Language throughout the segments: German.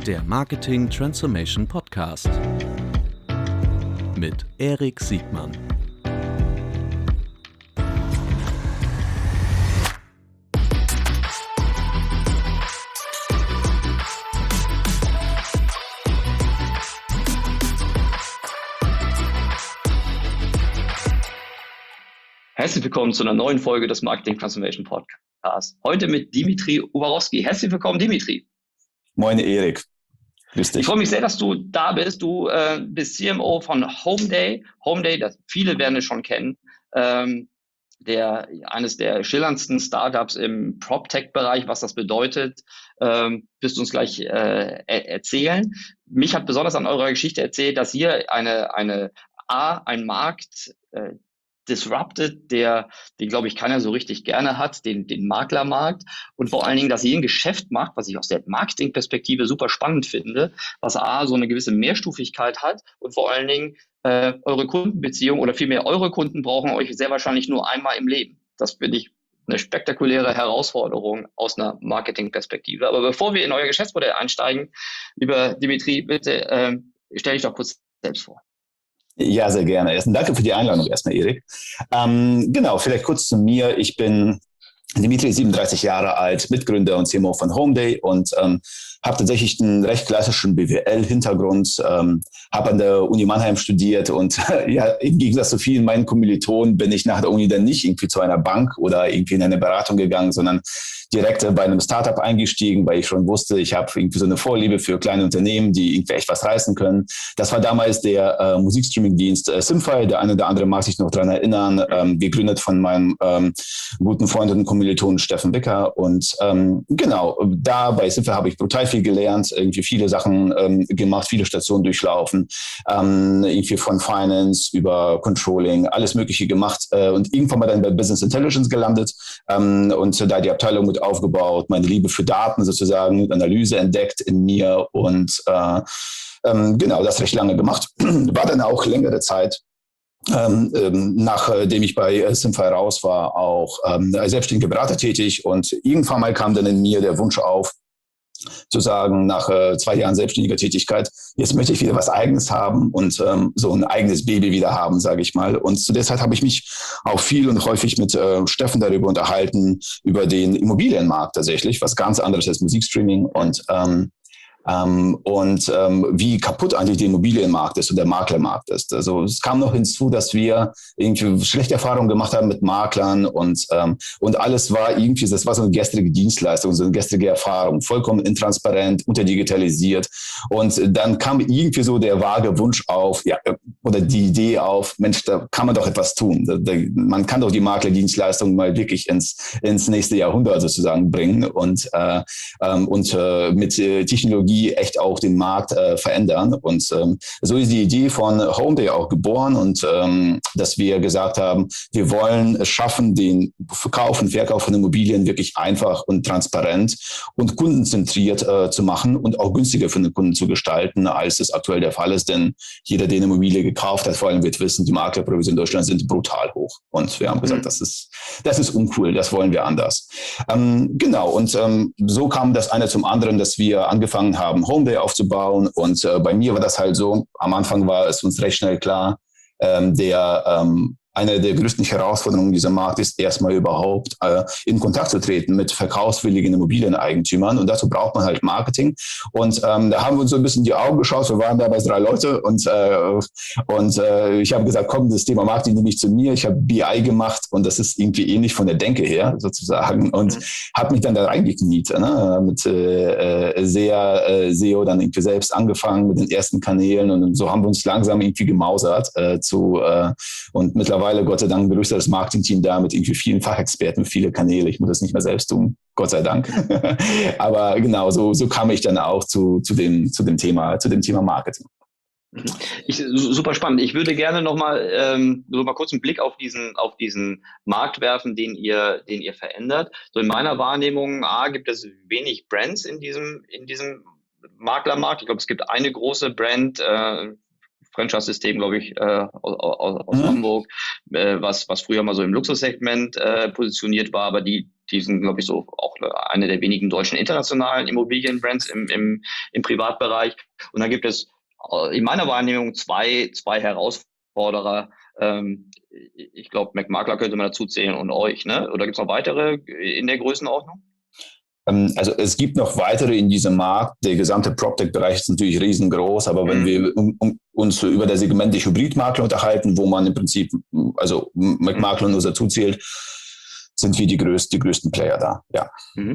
Der Marketing Transformation Podcast mit Erik Siegmann. Herzlich willkommen zu einer neuen Folge des Marketing Transformation Podcasts. Heute mit Dimitri Uwarowski. Herzlich willkommen, Dimitri. Moin, Erik. Grüß dich. Ich freue mich sehr, dass du da bist. Du bist CMO von Homeday. Homeday, das viele werden es schon kennen, eines der schillerndsten Startups im PropTech-Bereich. Was das bedeutet, wirst du uns gleich erzählen. Mich hat besonders an eurer Geschichte erzählt, dass ihr einen Markt disrupted, den glaube ich keiner so richtig gerne hat, den Maklermarkt, und vor allen Dingen, dass ihr ein Geschäft macht, was ich aus der Marketingperspektive super spannend finde, was so eine gewisse Mehrstufigkeit hat und vor allen Dingen eure Kundenbeziehung oder vielmehr eure Kunden brauchen euch sehr wahrscheinlich nur einmal im Leben. Das finde ich eine spektakuläre Herausforderung aus einer Marketingperspektive. Aber bevor wir in euer Geschäftsmodell einsteigen, lieber Dimitri, bitte stell dich doch kurz selbst vor. Ja, sehr gerne. Danke für die Einladung erstmal, Erik. Genau, vielleicht kurz zu mir. Ich bin Dimitri, 37 Jahre alt, Mitgründer und CMO von Homeday und habe tatsächlich einen recht klassischen BWL-Hintergrund, habe an der Uni Mannheim studiert und ja, im Gegensatz zu vielen meinen Kommilitonen bin ich nach der Uni dann nicht irgendwie zu einer Bank oder irgendwie in eine Beratung gegangen, sondern direkt bei einem Startup eingestiegen, weil ich schon wusste, ich habe irgendwie so eine Vorliebe für kleine Unternehmen, die irgendwie echt was reißen können. Das war damals der Musikstreaming-Dienst Simfy, der eine oder andere mag sich noch daran erinnern, gegründet von meinem guten Freund und Kommiliton Steffen Wicker. Und genau, da bei Simfy habe ich brutal viel gelernt, irgendwie viele Sachen gemacht, viele Stationen durchlaufen, irgendwie von Finance über Controlling, alles Mögliche gemacht und irgendwann mal dann bei Business Intelligence gelandet und da die Abteilung mit aufgebaut, meine Liebe für Daten sozusagen, Analyse entdeckt in mir und genau, das recht lange gemacht. War dann auch längere Zeit, nachdem ich bei Simfy raus war, auch als selbstständiger Berater tätig und irgendwann mal kam dann in mir der Wunsch auf, zu sagen, nach 2 Jahren selbstständiger Tätigkeit, jetzt möchte ich wieder was Eigenes haben und so ein eigenes Baby wieder haben, sage ich mal. Und zu der Zeit habe ich mich auch viel und häufig mit Steffen darüber unterhalten, über den Immobilienmarkt tatsächlich, was ganz anderes als Musikstreaming und wie kaputt eigentlich der Immobilienmarkt ist und der Maklermarkt ist. Also es kam noch hinzu, dass wir irgendwie schlechte Erfahrungen gemacht haben mit Maklern und alles war irgendwie, das war so eine gestrige Dienstleistung, so eine gestrige Erfahrung, vollkommen intransparent, unterdigitalisiert. Und dann kam irgendwie so der vage Wunsch auf, ja, oder die Idee auf, Mensch, da kann man doch etwas tun. Man kann doch die Maklerdienstleistung mal wirklich ins nächste Jahrhundert sozusagen bringen und mit Technologie echt auch den Markt verändern. Und so ist die Idee von Homeday auch geboren und dass wir gesagt haben, wir wollen es schaffen, den Verkauf und Verkauf von Immobilien wirklich einfach und transparent und kundenzentriert zu machen und auch günstiger für den Kunden zu gestalten, als es aktuell der Fall ist. Denn jeder, der eine Immobilie gekauft hat, vor allem wird wissen, die Maklerprovisionen in Deutschland sind brutal hoch. Und wir haben gesagt, das ist uncool, das wollen wir anders. Genau, und so kam das eine zum anderen, dass wir angefangen haben, Homeday aufzubauen und bei mir war das halt so, am Anfang war es uns recht schnell klar, eine der größten Herausforderungen dieser Markt ist, erstmal überhaupt in Kontakt zu treten mit verkaufswilligen Immobilieneigentümern und dazu braucht man halt Marketing und da haben wir uns so ein bisschen in die Augen geschaut, wir waren damals 3 Leute und ich habe gesagt, komm, das Thema Marketing nehme ich zu mir, ich habe BI gemacht und das ist irgendwie ähnlich von der Denke her sozusagen und habe mich dann da reingekniet, mit SEO dann irgendwie selbst angefangen mit den ersten Kanälen und so haben wir uns langsam irgendwie gemausert und mittlerweile Gott sei Dank ein größeres Marketing-Team da mit irgendwie vielen Fachexperten, viele Kanäle. Ich muss das nicht mehr selbst tun, Gott sei Dank. Aber genau, so kam ich dann auch zu dem Thema Marketing. Super spannend. Ich würde gerne noch mal kurz einen Blick auf diesen Markt werfen, den ihr verändert. So in meiner Wahrnehmung, gibt es wenig Brands in diesem Maklermarkt. Ich glaube, es gibt eine große Brand, Franchise-System, glaube ich, aus Hamburg, was früher mal so im Luxussegment positioniert war, aber die die sind, glaube ich, so auch eine der wenigen deutschen internationalen Immobilienbrands im Privatbereich. Und dann gibt es in meiner Wahrnehmung zwei Herausforderer. Ich glaube, McMakler könnte man dazu zählen und euch, ne? Oder gibt es noch weitere in der Größenordnung? Also es gibt noch weitere in diesem Markt. Der gesamte PropTech-Bereich ist natürlich riesengroß, aber wenn wir uns über das Segment der Hybridmakler unterhalten, wo man im Prinzip, also McMakler nur dazu zählt, sind wir die größten Player da, ja.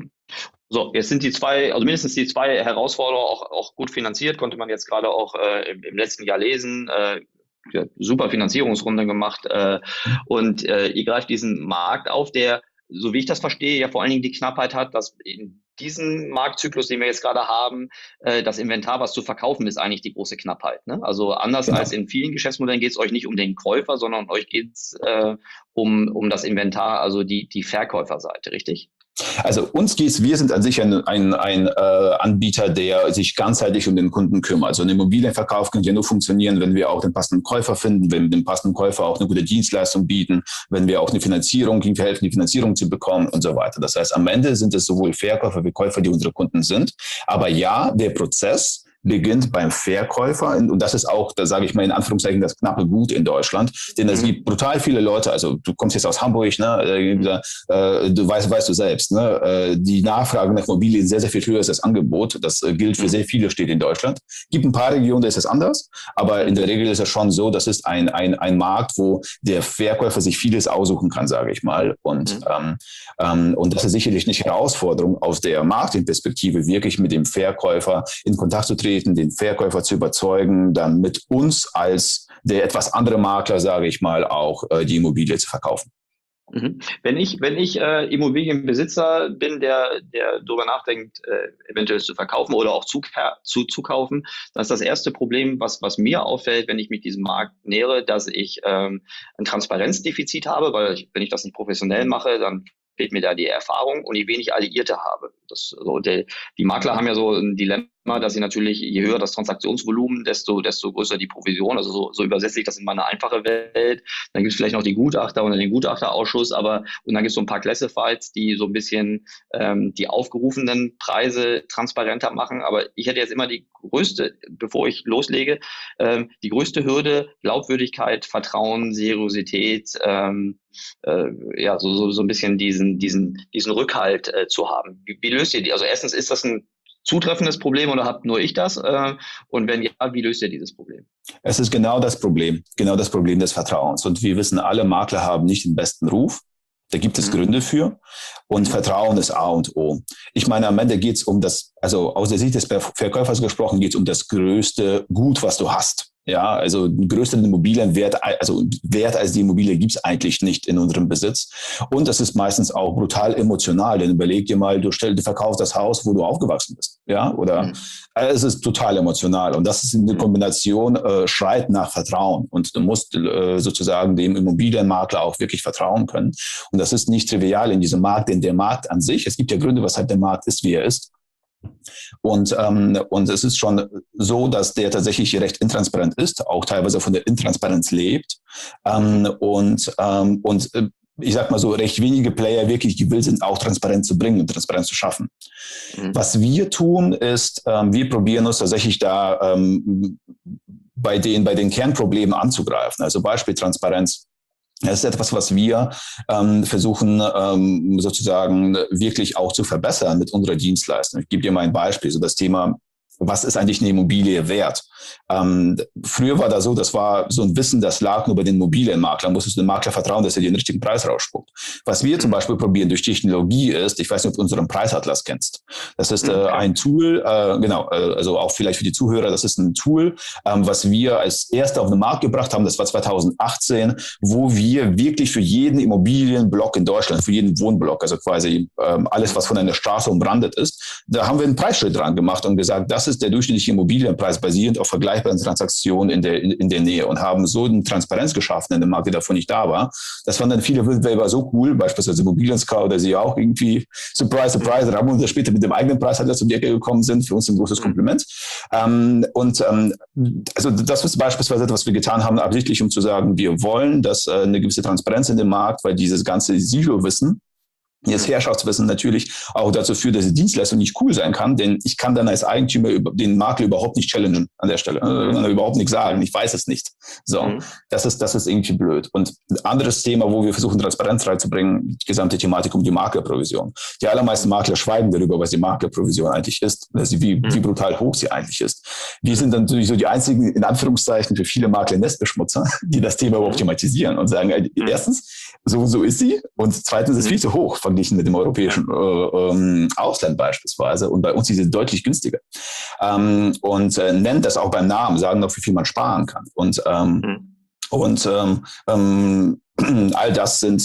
So, jetzt sind also mindestens die zwei Herausforderer auch gut finanziert, konnte man jetzt gerade auch im letzten Jahr lesen. Super Finanzierungsrunde gemacht und ihr greift diesen Markt auf, der, so wie ich das verstehe, ja vor allen Dingen die Knappheit hat, dass in diesem Marktzyklus, den wir jetzt gerade haben, das Inventar, was zu verkaufen, ist eigentlich die große Knappheit. Ne? Also anders als in vielen Geschäftsmodellen geht es euch nicht um den Käufer, sondern euch geht es um das Inventar, also die Verkäuferseite, richtig? Also wir sind an sich ein Anbieter, der sich ganzheitlich um den Kunden kümmert. Also ein Immobilienverkauf kann ja nur funktionieren, wenn wir auch den passenden Käufer finden, wenn wir dem passenden Käufer auch eine gute Dienstleistung bieten, wenn wir auch eine Finanzierung, ihm helfen, die Finanzierung zu bekommen und so weiter. Das heißt, am Ende sind es sowohl Verkäufer wie Käufer, die unsere Kunden sind. Aber ja, der Prozess beginnt beim Verkäufer. Und das ist auch, da sage ich mal in Anführungszeichen, das knappe Gut in Deutschland. Denn es gibt brutal viele Leute, also du kommst jetzt aus Hamburg, ne, du weißt du selbst, ne, die Nachfrage nach Immobilien sehr, sehr viel höher ist als das Angebot. Das gilt für sehr viele Städte in Deutschland. Es gibt ein paar Regionen, da ist es anders, aber in der Regel ist es schon so, das ist ein Markt, wo der Verkäufer sich vieles aussuchen kann, sage ich mal. Und das ist sicherlich nicht Herausforderung aus der Marketingperspektive, wirklich mit dem Verkäufer in Kontakt zu treten, den Verkäufer zu überzeugen, dann mit uns als der etwas andere Makler, sage ich mal, auch die Immobilie zu verkaufen. Wenn ich Immobilienbesitzer bin, der darüber nachdenkt, eventuell zu verkaufen oder auch zu kaufen, dann ist das erste Problem, was mir auffällt, wenn ich mich diesem Markt nähere, dass ich ein Transparenzdefizit habe, weil wenn ich das nicht professionell mache, dann fehlt mir da die Erfahrung und ich wenig Alliierte habe. Die Makler haben ja so ein Dilemma, dass sie natürlich, je höher das Transaktionsvolumen, desto größer die Provision. Also so übersetze ich das in meine einfache Welt. Dann gibt es vielleicht noch die Gutachter oder den Gutachterausschuss, und dann gibt es so ein paar Classifieds, die so ein bisschen die aufgerufenen Preise transparenter machen. Aber ich hätte jetzt immer die größte, bevor ich loslege, die größte Hürde: Glaubwürdigkeit, Vertrauen, Seriosität, so ein bisschen diesen Rückhalt zu haben. Wie löst ihr die? Also erstens, ist das ein zutreffendes Problem oder habt nur ich das? Und wenn ja, wie löst ihr dieses Problem? Es ist genau das Problem des Vertrauens. Und wir wissen, alle Makler haben nicht den besten Ruf. Da gibt es Gründe für. Und Vertrauen ist A und O. Ich meine, am Ende geht es um also aus der Sicht des Verkäufers gesprochen, geht es um das größte Gut, was du hast. Ja, also einen größeren Immobilienwert, also Wert als die Immobilie gibt's eigentlich nicht in unserem Besitz. Und das ist meistens auch brutal emotional, denn überleg dir mal, du verkaufst das Haus, wo du aufgewachsen bist. Ja, oder es ist total emotional. Und das ist eine Kombination, schreit nach Vertrauen. Und du musst sozusagen dem Immobilienmakler auch wirklich vertrauen können. Und das ist nicht trivial in diesem Markt, denn der Markt an sich, es gibt ja Gründe, weshalb der Markt ist, wie er ist. Und es ist schon so, dass der tatsächlich recht intransparent ist, auch teilweise von der Intransparenz lebt. Ich sag mal so, recht wenige Player wirklich gewillt sind, auch Transparenz zu bringen und Transparenz zu schaffen. Was wir tun, ist, wir probieren uns tatsächlich da bei den Kernproblemen anzugreifen. Also Beispiel Transparenz. Das ist etwas, was wir versuchen sozusagen wirklich auch zu verbessern mit unserer Dienstleistung. Ich gebe dir mal ein Beispiel, so das Thema: Was ist eigentlich eine Immobilie wert? Früher war das so, das war so ein Wissen, das lag nur bei den Immobilienmaklern. Musstest du dem Makler vertrauen, dass er dir den richtigen Preis rausspuckt. Was wir zum Beispiel probieren durch Technologie ist, ich weiß nicht, ob du unseren Preisatlas kennst. Das ist ein Tool, also auch vielleicht für die Zuhörer, das ist ein Tool, was wir als erste auf den Markt gebracht haben, das war 2018, wo wir wirklich für jeden Immobilienblock in Deutschland, für jeden Wohnblock, also quasi alles, was von einer Straße umrandet ist, da haben wir ein Preisschild dran gemacht und gesagt, das ist der durchschnittliche Immobilienpreis basierend auf vergleichbaren Transaktionen in der Nähe, und haben so eine Transparenz geschaffen in dem Markt, der davon nicht da war. Das fanden dann viele Wettbewerber so cool, beispielsweise Immobilien Scout, oder sie auch irgendwie, surprise, 3 Monate später mit dem eigenen Preis halt um die Ecke gekommen sind. Für uns ein großes Kompliment. Also das ist beispielsweise etwas, was wir getan haben, absichtlich, um zu sagen, wir wollen, dass eine gewisse Transparenz in dem Markt, weil dieses ganze Silo-Wissen Das Herrschaftswissen natürlich auch dazu führt, dass die Dienstleistung nicht cool sein kann, denn ich kann dann als Eigentümer den Makler überhaupt nicht challengen an der Stelle, überhaupt nichts sagen, ich weiß es nicht. So, das ist irgendwie blöd. Und ein anderes Thema, wo wir versuchen, Transparenz reinzubringen, die gesamte Thematik um die Maklerprovision. Die allermeisten Makler schweigen darüber, was die Maklerprovision eigentlich ist, also wie brutal hoch sie eigentlich ist. Wir sind dann natürlich so die einzigen, in Anführungszeichen, für viele Makler Nestbeschmutzer, die das Thema überhaupt thematisieren und sagen, erstens, so ist sie, und zweitens ist es viel zu hoch verglichen mit dem europäischen Ausland beispielsweise, und bei uns ist es deutlich günstiger. Und nennt das auch beim Namen, sagen auch, wie viel man sparen kann. Und all das sind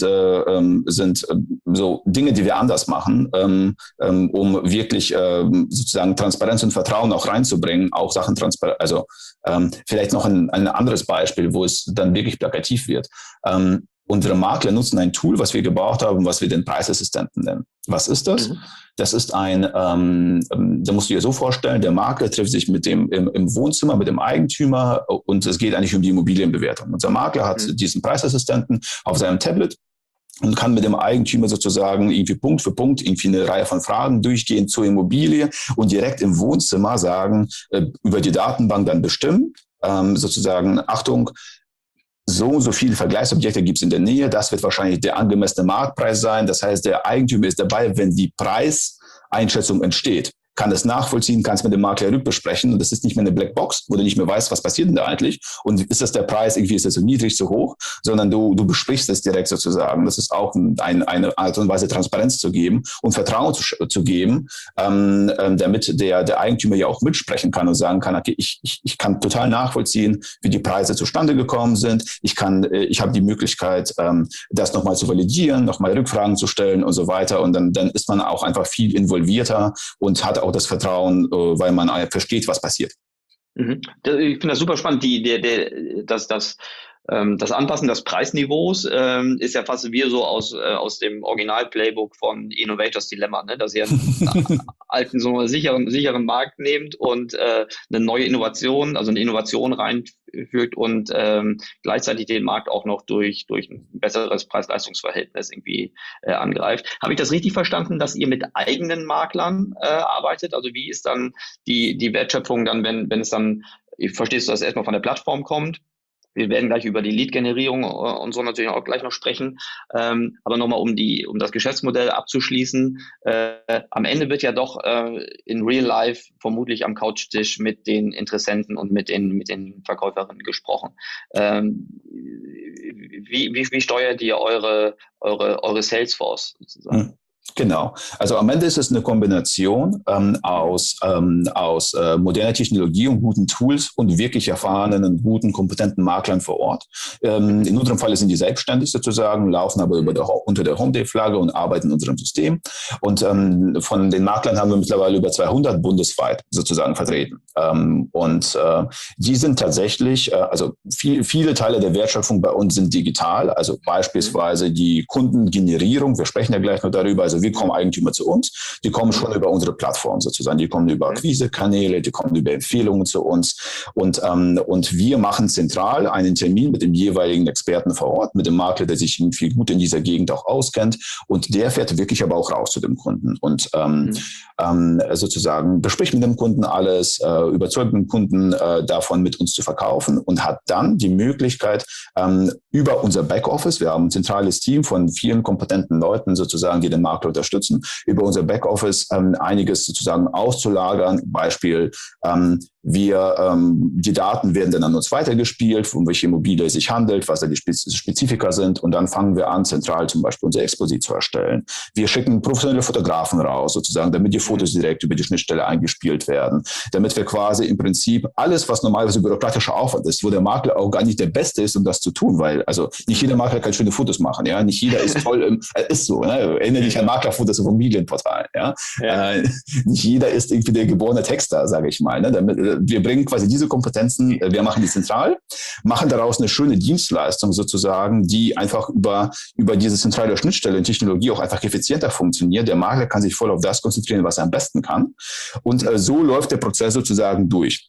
so Dinge, die wir anders machen, um wirklich sozusagen Transparenz und Vertrauen auch reinzubringen, auch Sachen transparent. Also vielleicht noch ein anderes Beispiel, wo es dann wirklich plakativ wird. Unsere Makler nutzen ein Tool, was wir gebaut haben, was wir den Preisassistenten nennen. Was ist das? Das ist da musst du dir so vorstellen, der Makler trifft sich mit im Wohnzimmer mit dem Eigentümer, und es geht eigentlich um die Immobilienbewertung. Unser Makler hat diesen Preisassistenten auf seinem Tablet und kann mit dem Eigentümer sozusagen irgendwie Punkt für Punkt irgendwie eine Reihe von Fragen durchgehen zur Immobilie und direkt im Wohnzimmer sagen, über die Datenbank dann bestimmen, sozusagen, Achtung, so und so viele Vergleichsobjekte gibt es in der Nähe. Das wird wahrscheinlich der angemessene Marktpreis sein. Das heißt, der Eigentümer ist dabei, wenn die Preiseinschätzung entsteht, kann es nachvollziehen, kann es mit dem Makler rückbesprechen, und das ist nicht mehr eine Blackbox, wo du nicht mehr weißt, was passiert denn da eigentlich, und ist das der Preis, irgendwie ist das so niedrig, so hoch, sondern du besprichst es direkt sozusagen. Das ist auch eine Art und Weise, Transparenz zu geben und Vertrauen zu geben, damit der Eigentümer ja auch mitsprechen kann und sagen kann, okay, ich kann total nachvollziehen, wie die Preise zustande gekommen sind, ich habe die Möglichkeit, das nochmal zu validieren, nochmal Rückfragen zu stellen und so weiter, und dann ist man auch einfach viel involvierter und hat auch das Vertrauen, weil man versteht, was passiert. Ich finde das super spannend. Das Anpassen des Preisniveaus ist ja fast wie so aus dem Original-Playbook von Innovators Dilemma, ne? Dass ihr einen alten, so einen sicheren Markt nehmt und eine neue Innovation, also eine Innovation reinführt und gleichzeitig den Markt auch noch durch ein besseres Preis-Leistungs-Verhältnis irgendwie angreift. Habe ich das richtig verstanden, dass ihr mit eigenen Maklern arbeitet? Also wie ist dann die Wertschöpfung dann, wenn es dann, verstehst du, dass es erstmal von der Plattform kommt? Wir werden gleich über die Lead-Generierung und so natürlich auch gleich noch sprechen. Aber nochmal, um das Geschäftsmodell abzuschließen. Am Ende wird ja doch in Real Life vermutlich am Couchtisch mit den Interessenten und mit den Verkäuferinnen gesprochen. Wie steuert ihr eure Salesforce sozusagen? Genau. Also am Ende ist es eine Kombination aus moderner Technologie und guten Tools und wirklich erfahrenen und guten, kompetenten Maklern vor Ort. In unserem Fall sind die selbstständig sozusagen, laufen aber unter der Homeday-Flagge und arbeiten in unserem System. Und von den Maklern haben wir mittlerweile über 200 bundesweit sozusagen vertreten. Die sind tatsächlich, also viele Teile der Wertschöpfung bei uns sind digital, also beispielsweise die Kundengenerierung, wir sprechen ja gleich noch darüber, also wie kommen Eigentümer zu uns? Die kommen schon über unsere Plattform sozusagen. Die kommen über Akquisekanäle, die kommen über Empfehlungen zu uns. Und wir machen zentral einen Termin mit dem jeweiligen Experten vor Ort, mit dem Makler, der sich irgendwie gut in dieser Gegend auch auskennt. Und der fährt wirklich aber auch raus zu dem Kunden und sozusagen bespricht mit dem Kunden alles, überzeugt den Kunden davon, mit uns zu verkaufen, und hat dann die Möglichkeit, über unser Backoffice, wir haben ein zentrales Team von vielen kompetenten Leuten sozusagen, die den Makler unterstützen, über unser Backoffice einiges sozusagen auszulagern. Beispiel, die Daten werden dann an uns weitergespielt, um welche Immobilie es sich handelt, was da die Spezifika sind, und dann fangen wir an, zentral zum Beispiel unser Exposit zu erstellen. Wir schicken professionelle Fotografen raus, sozusagen, damit die Fotos direkt über die Schnittstelle eingespielt werden, damit wir quasi im Prinzip alles, was normalerweise bürokratischer Aufwand ist, wo der Makler auch gar nicht der Beste ist, um das zu tun, weil also nicht jeder Makler kann schöne Fotos machen, ja, nicht jeder ist toll, ist so, ne? Erinnere dich an Maklerfotos auf Immobilienportalen, ja. Nicht jeder ist irgendwie der geborene Texter, sage ich mal, ne? Damit, wir bringen quasi diese Kompetenzen, wir machen die zentral, machen daraus eine schöne Dienstleistung sozusagen, die einfach über diese zentrale Schnittstelle in Technologie auch einfach effizienter funktioniert. Der Makler kann sich voll auf das konzentrieren, was er am besten kann. Und so läuft der Prozess sozusagen durch.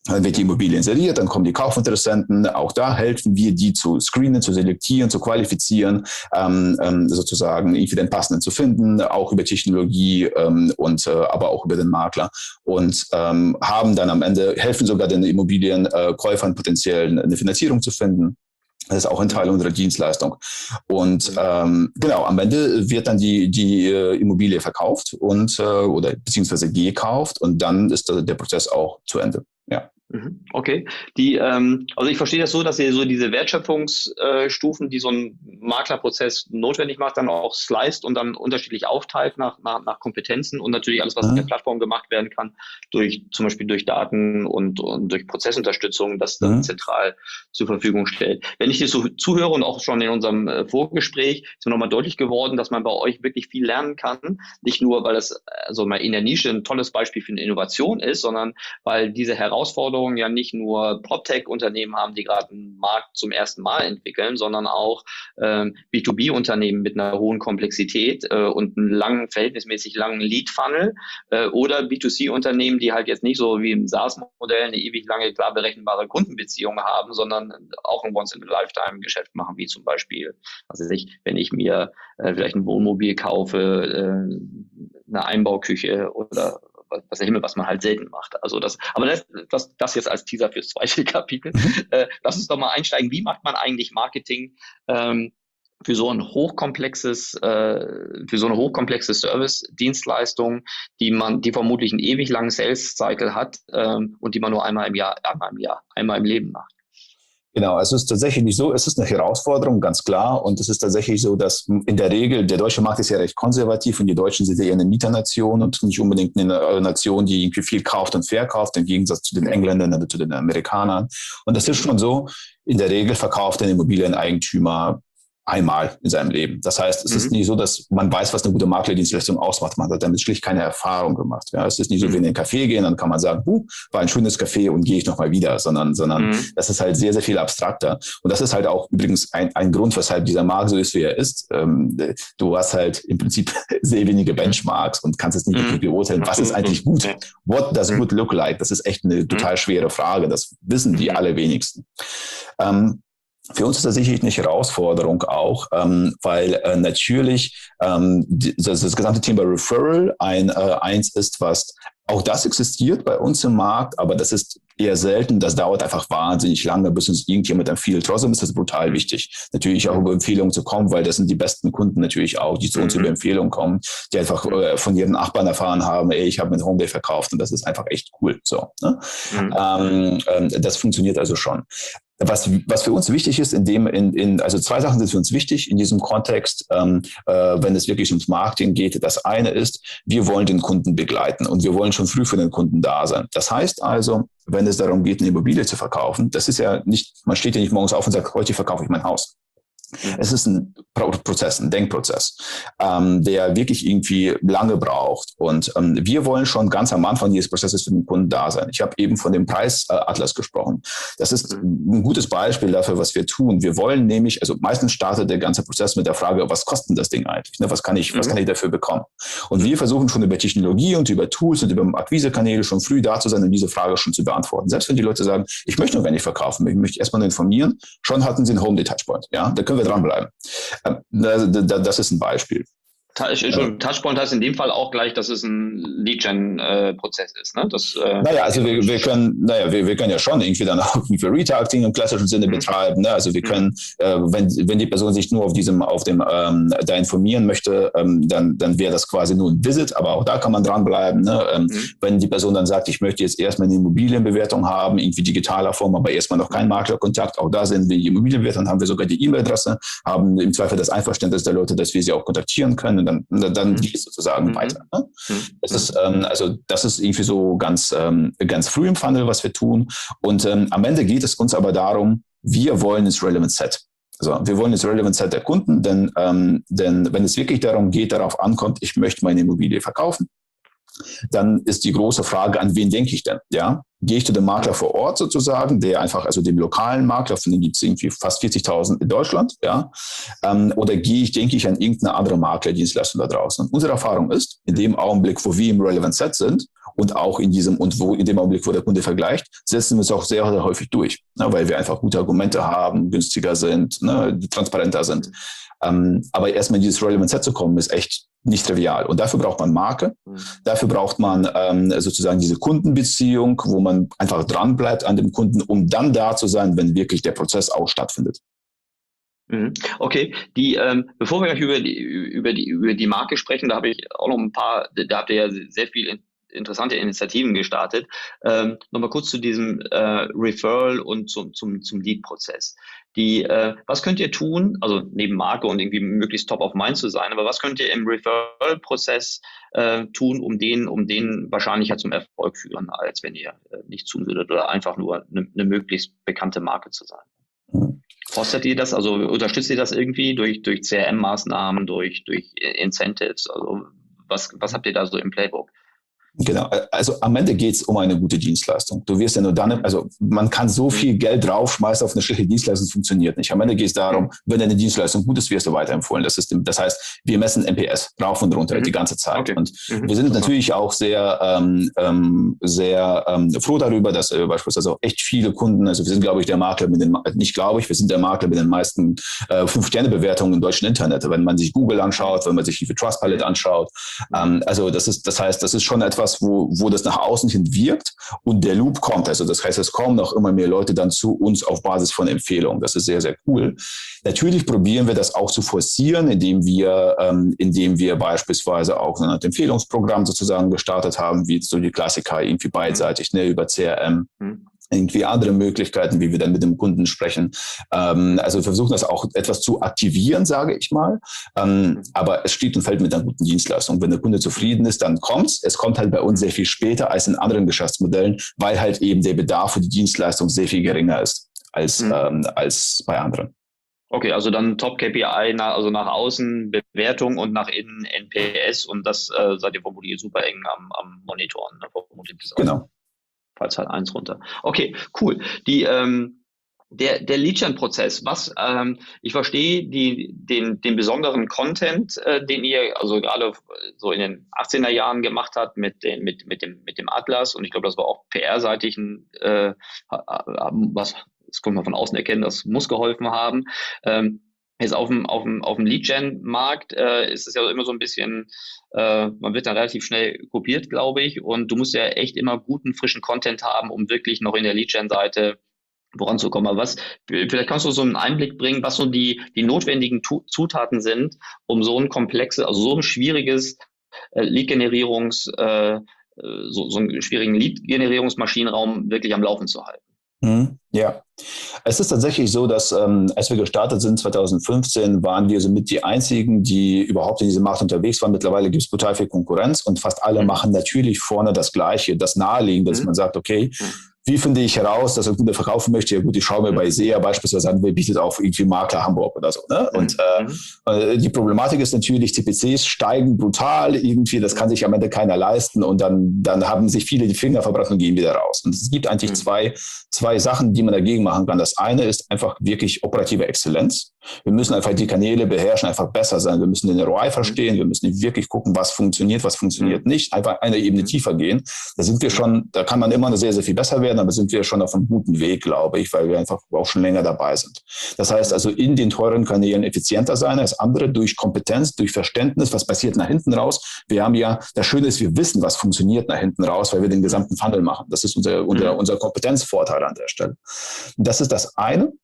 Dann wird die Immobilie inseriert, dann kommen die Kaufinteressenten. Auch da helfen wir, die zu screenen, zu selektieren, zu qualifizieren, sozusagen irgendwie den passenden zu finden, auch über Technologie aber auch über den Makler. Und haben dann am Ende, helfen sogar den Immobilienkäufern potenziell eine Finanzierung zu finden. Das ist auch ein Teil unserer Dienstleistung. Und genau, am Ende wird dann die Immobilie verkauft oder beziehungsweise gekauft und dann ist der Prozess auch zu Ende. Ja. Okay. Also ich verstehe das so, dass ihr so diese Wertschöpfungsstufen, die so ein Maklerprozess notwendig macht, dann auch sliced und dann unterschiedlich aufteilt nach Kompetenzen und natürlich alles, was in der Plattform gemacht werden kann, zum Beispiel durch Daten und durch Prozessunterstützung, das dann zentral zur Verfügung stellt. Wenn ich dir so zuhöre und auch schon in unserem Vorgespräch ist mir nochmal deutlich geworden, dass man bei euch wirklich viel lernen kann. Nicht nur, weil es also mal in der Nische ein tolles Beispiel für eine Innovation ist, sondern weil diese Herausforderungen ja nicht nur PropTech-Unternehmen haben, die gerade einen Markt zum ersten Mal entwickeln, sondern auch B2B-Unternehmen mit einer hohen Komplexität und einen verhältnismäßig langen Lead-Funnel oder B2C-Unternehmen, die halt jetzt nicht so wie im SaaS-Modell eine ewig lange, klar berechenbare Kundenbeziehung haben, sondern auch ein Once-in-a-Lifetime-Geschäft machen, wie zum Beispiel, wenn ich mir vielleicht ein Wohnmobil kaufe, eine Einbauküche oder was der Himmel, was man halt selten macht. Also das jetzt als Teaser fürs zweite Kapitel. Lass uns doch mal einsteigen. Wie macht man eigentlich Marketing für so eine hochkomplexe Service-Dienstleistung, die vermutlich einen ewig langen Sales-Cycle hat und die man nur einmal im Leben macht? Genau, es ist tatsächlich nicht so, es ist eine Herausforderung, ganz klar. Und es ist tatsächlich so, dass in der Regel, der deutsche Markt ist ja recht konservativ und die Deutschen sind ja eher eine Mieternation und nicht unbedingt eine Nation, die irgendwie viel kauft und verkauft, im Gegensatz zu den Engländern oder zu den Amerikanern. Und das ist schon so, in der Regel verkauft ein Immobilieneigentümer einmal in seinem Leben. Das heißt, es ist nicht so, dass man weiß, was eine gute Maklerdienstleistung ausmacht. Man hat damit schlicht keine Erfahrung gemacht. Ja, es ist nicht so, wie in den Café gehen, dann kann man sagen, war ein schönes Café und gehe ich nochmal wieder, sondern das ist halt sehr, sehr viel abstrakter. Und das ist halt auch übrigens ein Grund, weshalb dieser Markt so ist, wie er ist. Du hast halt im Prinzip sehr wenige Benchmarks und kannst es nicht wirklich beurteilen, was ist eigentlich gut? What does good look like? Das ist echt eine total schwere Frage. Das wissen die allerwenigsten. Für uns ist das sicherlich eine Herausforderung auch, weil natürlich das gesamte Thema Referral eins ist, was auch das existiert bei uns im Markt, aber das ist eher selten. Das dauert einfach wahnsinnig lange, bis uns irgendjemand empfiehlt. Trotzdem ist das brutal wichtig, natürlich auch über Empfehlungen zu kommen, weil das sind die besten Kunden natürlich auch, die zu uns über Empfehlungen kommen, die einfach von ihren Nachbarn erfahren haben, ich habe mit Homeday verkauft und das ist einfach echt cool. So, ne? Das funktioniert also schon. Was für uns wichtig ist, also zwei Sachen sind für uns wichtig in diesem Kontext, wenn es wirklich ums Marketing geht. Das eine ist, wir wollen den Kunden begleiten und wir wollen schon früh für den Kunden da sein. Das heißt also, wenn es darum geht, eine Immobilie zu verkaufen, das ist ja nicht, man steht ja nicht morgens auf und sagt, heute verkaufe ich mein Haus. Es ist ein Prozess, ein Denkprozess, der wirklich irgendwie lange braucht. Und wir wollen schon ganz am Anfang dieses Prozesses für den Kunden da sein. Ich habe eben von dem Preisatlas gesprochen. Das ist ein gutes Beispiel dafür, was wir tun. Wir wollen nämlich, also meistens startet der ganze Prozess mit der Frage, was kostet das Ding eigentlich? Ne? Was kann ich dafür bekommen? Und wir versuchen schon über Technologie und über Tools und über Akquisekanäle schon früh da zu sein, um diese Frage schon zu beantworten. Selbst wenn die Leute sagen, ich möchte noch gar nicht verkaufen, ich möchte erstmal nur informieren, schon hatten sie einen Home-Touchpoint. Ja, da können wir dranbleiben. Das ist ein Beispiel. Touchpoint heißt in dem Fall auch gleich, dass es ein Lead-Gen-Prozess ist, ne? Also wir können ja schon irgendwie dann auch Retargeting im klassischen Sinne betreiben, ne? Also wir können, wenn die Person sich nur da informieren möchte, dann wäre das quasi nur ein Visit, aber auch da kann man dranbleiben, ne? Wenn die Person dann sagt, ich möchte jetzt erstmal eine Immobilienbewertung haben, irgendwie digitaler Form, aber erstmal noch keinen Maklerkontakt, auch da sind wir die Immobilienbewertung, haben wir sogar die E-Mail-Adresse, haben im Zweifel das Einverständnis der Leute, dass wir sie auch kontaktieren können. Dann geht es sozusagen weiter. Ne? Das ist irgendwie so ganz früh im Funnel, was wir tun. Und am Ende geht es uns aber darum, wir wollen das Relevant Set. Also wir wollen das Relevant Set der Kunden, denn wenn es wirklich darauf ankommt, ich möchte meine Immobilie verkaufen, dann ist die große Frage, an wen denke ich denn? Ja, gehe ich zu dem Makler vor Ort sozusagen, der einfach, also dem lokalen Makler, von dem gibt es irgendwie fast 40.000 in Deutschland, ja, oder denke ich an irgendeine andere Maklerdienstleistung da draußen. Und unsere Erfahrung ist, in dem Augenblick, wo wir im Relevant Set sind und auch in dem Augenblick, wo der Kunde vergleicht, setzen wir es auch sehr, sehr häufig durch, ne, weil wir einfach gute Argumente haben, günstiger sind, ne, transparenter sind. Aber erstmal in dieses Relevant Set zu kommen, ist echt nicht trivial. Und dafür braucht man Marke, dafür braucht man sozusagen diese Kundenbeziehung, wo man einfach dran bleibt an dem Kunden, um dann da zu sein, wenn wirklich der Prozess auch stattfindet. Okay, bevor wir über die Marke sprechen, da habe ich auch noch da habt ihr ja sehr viel interessante Initiativen gestartet. Nochmal kurz zu diesem Referral und zum Lead-Prozess. Was könnt ihr tun, also neben Marke und irgendwie möglichst top of mind zu sein, aber was könnt ihr im Referral-Prozess tun, um den wahrscheinlicher zum Erfolg führen, als wenn ihr nichts tun würdet oder einfach nur eine möglichst bekannte Marke zu sein? Fostert ihr das, also unterstützt ihr das irgendwie durch CRM-Maßnahmen, durch Incentives? Also was habt ihr da so im Playbook? Genau, also am Ende geht es um eine gute Dienstleistung. Du wirst ja nur dann, also man kann so viel Geld draufschmeißen auf eine schlechte Dienstleistung, das funktioniert nicht. Am Ende geht es darum, wenn deine Dienstleistung gut ist, wirst du weiterempfohlen. Das heißt, wir messen NPS rauf und runter die ganze Zeit. Okay. Und wir sind natürlich auch sehr froh darüber, dass beispielsweise auch echt viele Kunden, also wir sind, glaube ich, der Makler wir sind der Makler mit den meisten 5-Sterne-Bewertungen im deutschen Internet. Wenn man sich Google anschaut, wenn man sich die Trustpilot anschaut. Also das ist schon etwas, wo das nach außen hin wirkt und der Loop kommt. Also das heißt, es kommen auch immer mehr Leute dann zu uns auf Basis von Empfehlungen. Das ist sehr, sehr cool. Natürlich probieren wir das auch zu forcieren, indem wir beispielsweise auch ein Empfehlungsprogramm sozusagen gestartet haben, wie so die Klassiker irgendwie beidseitig, ne, über CRM. Irgendwie andere Möglichkeiten, wie wir dann mit dem Kunden sprechen. Also wir versuchen das auch etwas zu aktivieren, sage ich mal. Aber es steht und fällt mit einer guten Dienstleistung. Wenn der Kunde zufrieden ist, dann kommt's. Es kommt halt bei uns sehr viel später als in anderen Geschäftsmodellen, weil halt eben der Bedarf für die Dienstleistung sehr viel geringer ist als bei anderen. Okay, also dann Top-KPI, also nach außen Bewertung und nach innen NPS und das seid ihr vermutlich super eng am Monitoren. Ne? Genau. Falls halt 1 runter. Okay, cool. Der Lead-Gen-Prozess, ich verstehe den besonderen Content, den ihr also gerade so in den 18er Jahren gemacht habt mit dem Atlas und ich glaube, das war auch PR-seitig das konnte man von außen erkennen, das muss geholfen haben. Jetzt auf dem Lead-Gen-Markt ist es ja immer so ein bisschen, man wird dann relativ schnell kopiert, glaube ich, und du musst ja echt immer guten, frischen Content haben, um wirklich noch in der Lead-Gen-Seite voranzukommen. Aber vielleicht kannst du so einen Einblick bringen, was so die notwendigen Zutaten sind, um so ein schwieriges Lead-Generierungs, so einen schwierigen Lead-Generierungsmaschinenraum wirklich am Laufen zu halten. Ja, es ist tatsächlich so, dass als wir gestartet sind 2015, waren wir somit die einzigen, die überhaupt in diesem Markt unterwegs waren. Mittlerweile gibt es total viel Konkurrenz und fast alle machen natürlich vorne das Gleiche, das Naheliegende, dass man sagt, okay, wie finde ich heraus, dass ein Kunde verkaufen möchte? Ja gut, ich schaue mir bei SEA beispielsweise an, wer bietet auf irgendwie Makler Hamburg oder so. Ne? Und die Problematik ist natürlich, CPCs steigen brutal irgendwie, das kann sich am Ende keiner leisten und dann haben sich viele die Finger verbrannt und gehen wieder raus. Und es gibt eigentlich zwei Sachen, die man dagegen machen kann. Das eine ist einfach wirklich operative Exzellenz. Wir müssen einfach die Kanäle beherrschen, einfach besser sein. Wir müssen den ROI verstehen, wir müssen wirklich gucken, was funktioniert nicht. Einfach eine Ebene tiefer gehen. Da kann man immer noch sehr, sehr viel besser werden, aber sind wir schon auf einem guten Weg, glaube ich, weil wir einfach auch schon länger dabei sind. Das heißt also, in den teuren Kanälen effizienter sein als andere durch Kompetenz, durch Verständnis, was passiert nach hinten raus. Das Schöne ist, wir wissen, was funktioniert nach hinten raus, weil wir den gesamten Funnel machen. Das ist unser Kompetenzvorteil an der Stelle. Das ist das eine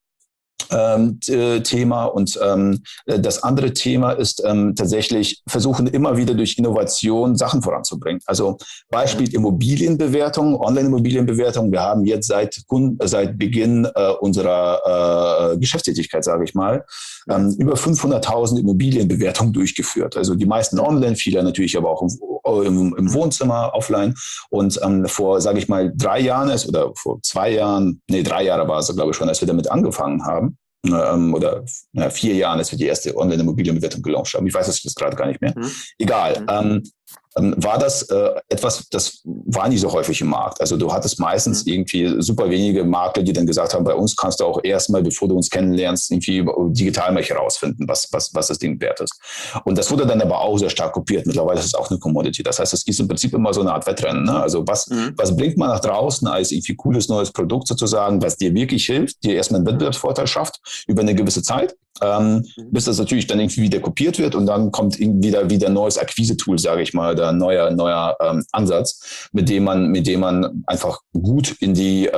Thema und das andere Thema ist tatsächlich versuchen immer wieder durch Innovation Sachen voranzubringen. Also Beispiel Immobilienbewertung, Online-Immobilienbewertung. Wir haben jetzt seit Beginn unserer Geschäftstätigkeit, sage ich mal, über 500.000 Immobilienbewertungen durchgeführt. Also die meisten online, viele natürlich aber auch im Wohnzimmer, offline. Und vor, sage ich mal, 3 Jahre war es, glaube ich, schon, als wir damit angefangen haben. Oder 4 Jahren, als wir die erste Online-Immobilienbewertung gelauncht haben. Ich weiß das gerade gar nicht mehr. Egal. war das etwas, das war nicht so häufig im Markt. Also du hattest meistens irgendwie super wenige Makler, die dann gesagt haben, bei uns kannst du auch erstmal, bevor du uns kennenlernst, irgendwie digital mal herausfinden, was das Ding wert ist. Und das wurde dann aber auch sehr stark kopiert. Mittlerweile ist es auch eine Commodity. Das heißt, es gibt im Prinzip immer so eine Art Wettrennen. Ne? Also was bringt man nach draußen als irgendwie cooles neues Produkt sozusagen, was dir wirklich hilft, dir erstmal einen Wettbewerbsvorteil schafft über eine gewisse Zeit, bis das natürlich dann irgendwie wieder kopiert wird und dann kommt wieder ein neues Akquise-Tool, sage ich mal, oder ein neuer Ansatz, mit dem man einfach gut in die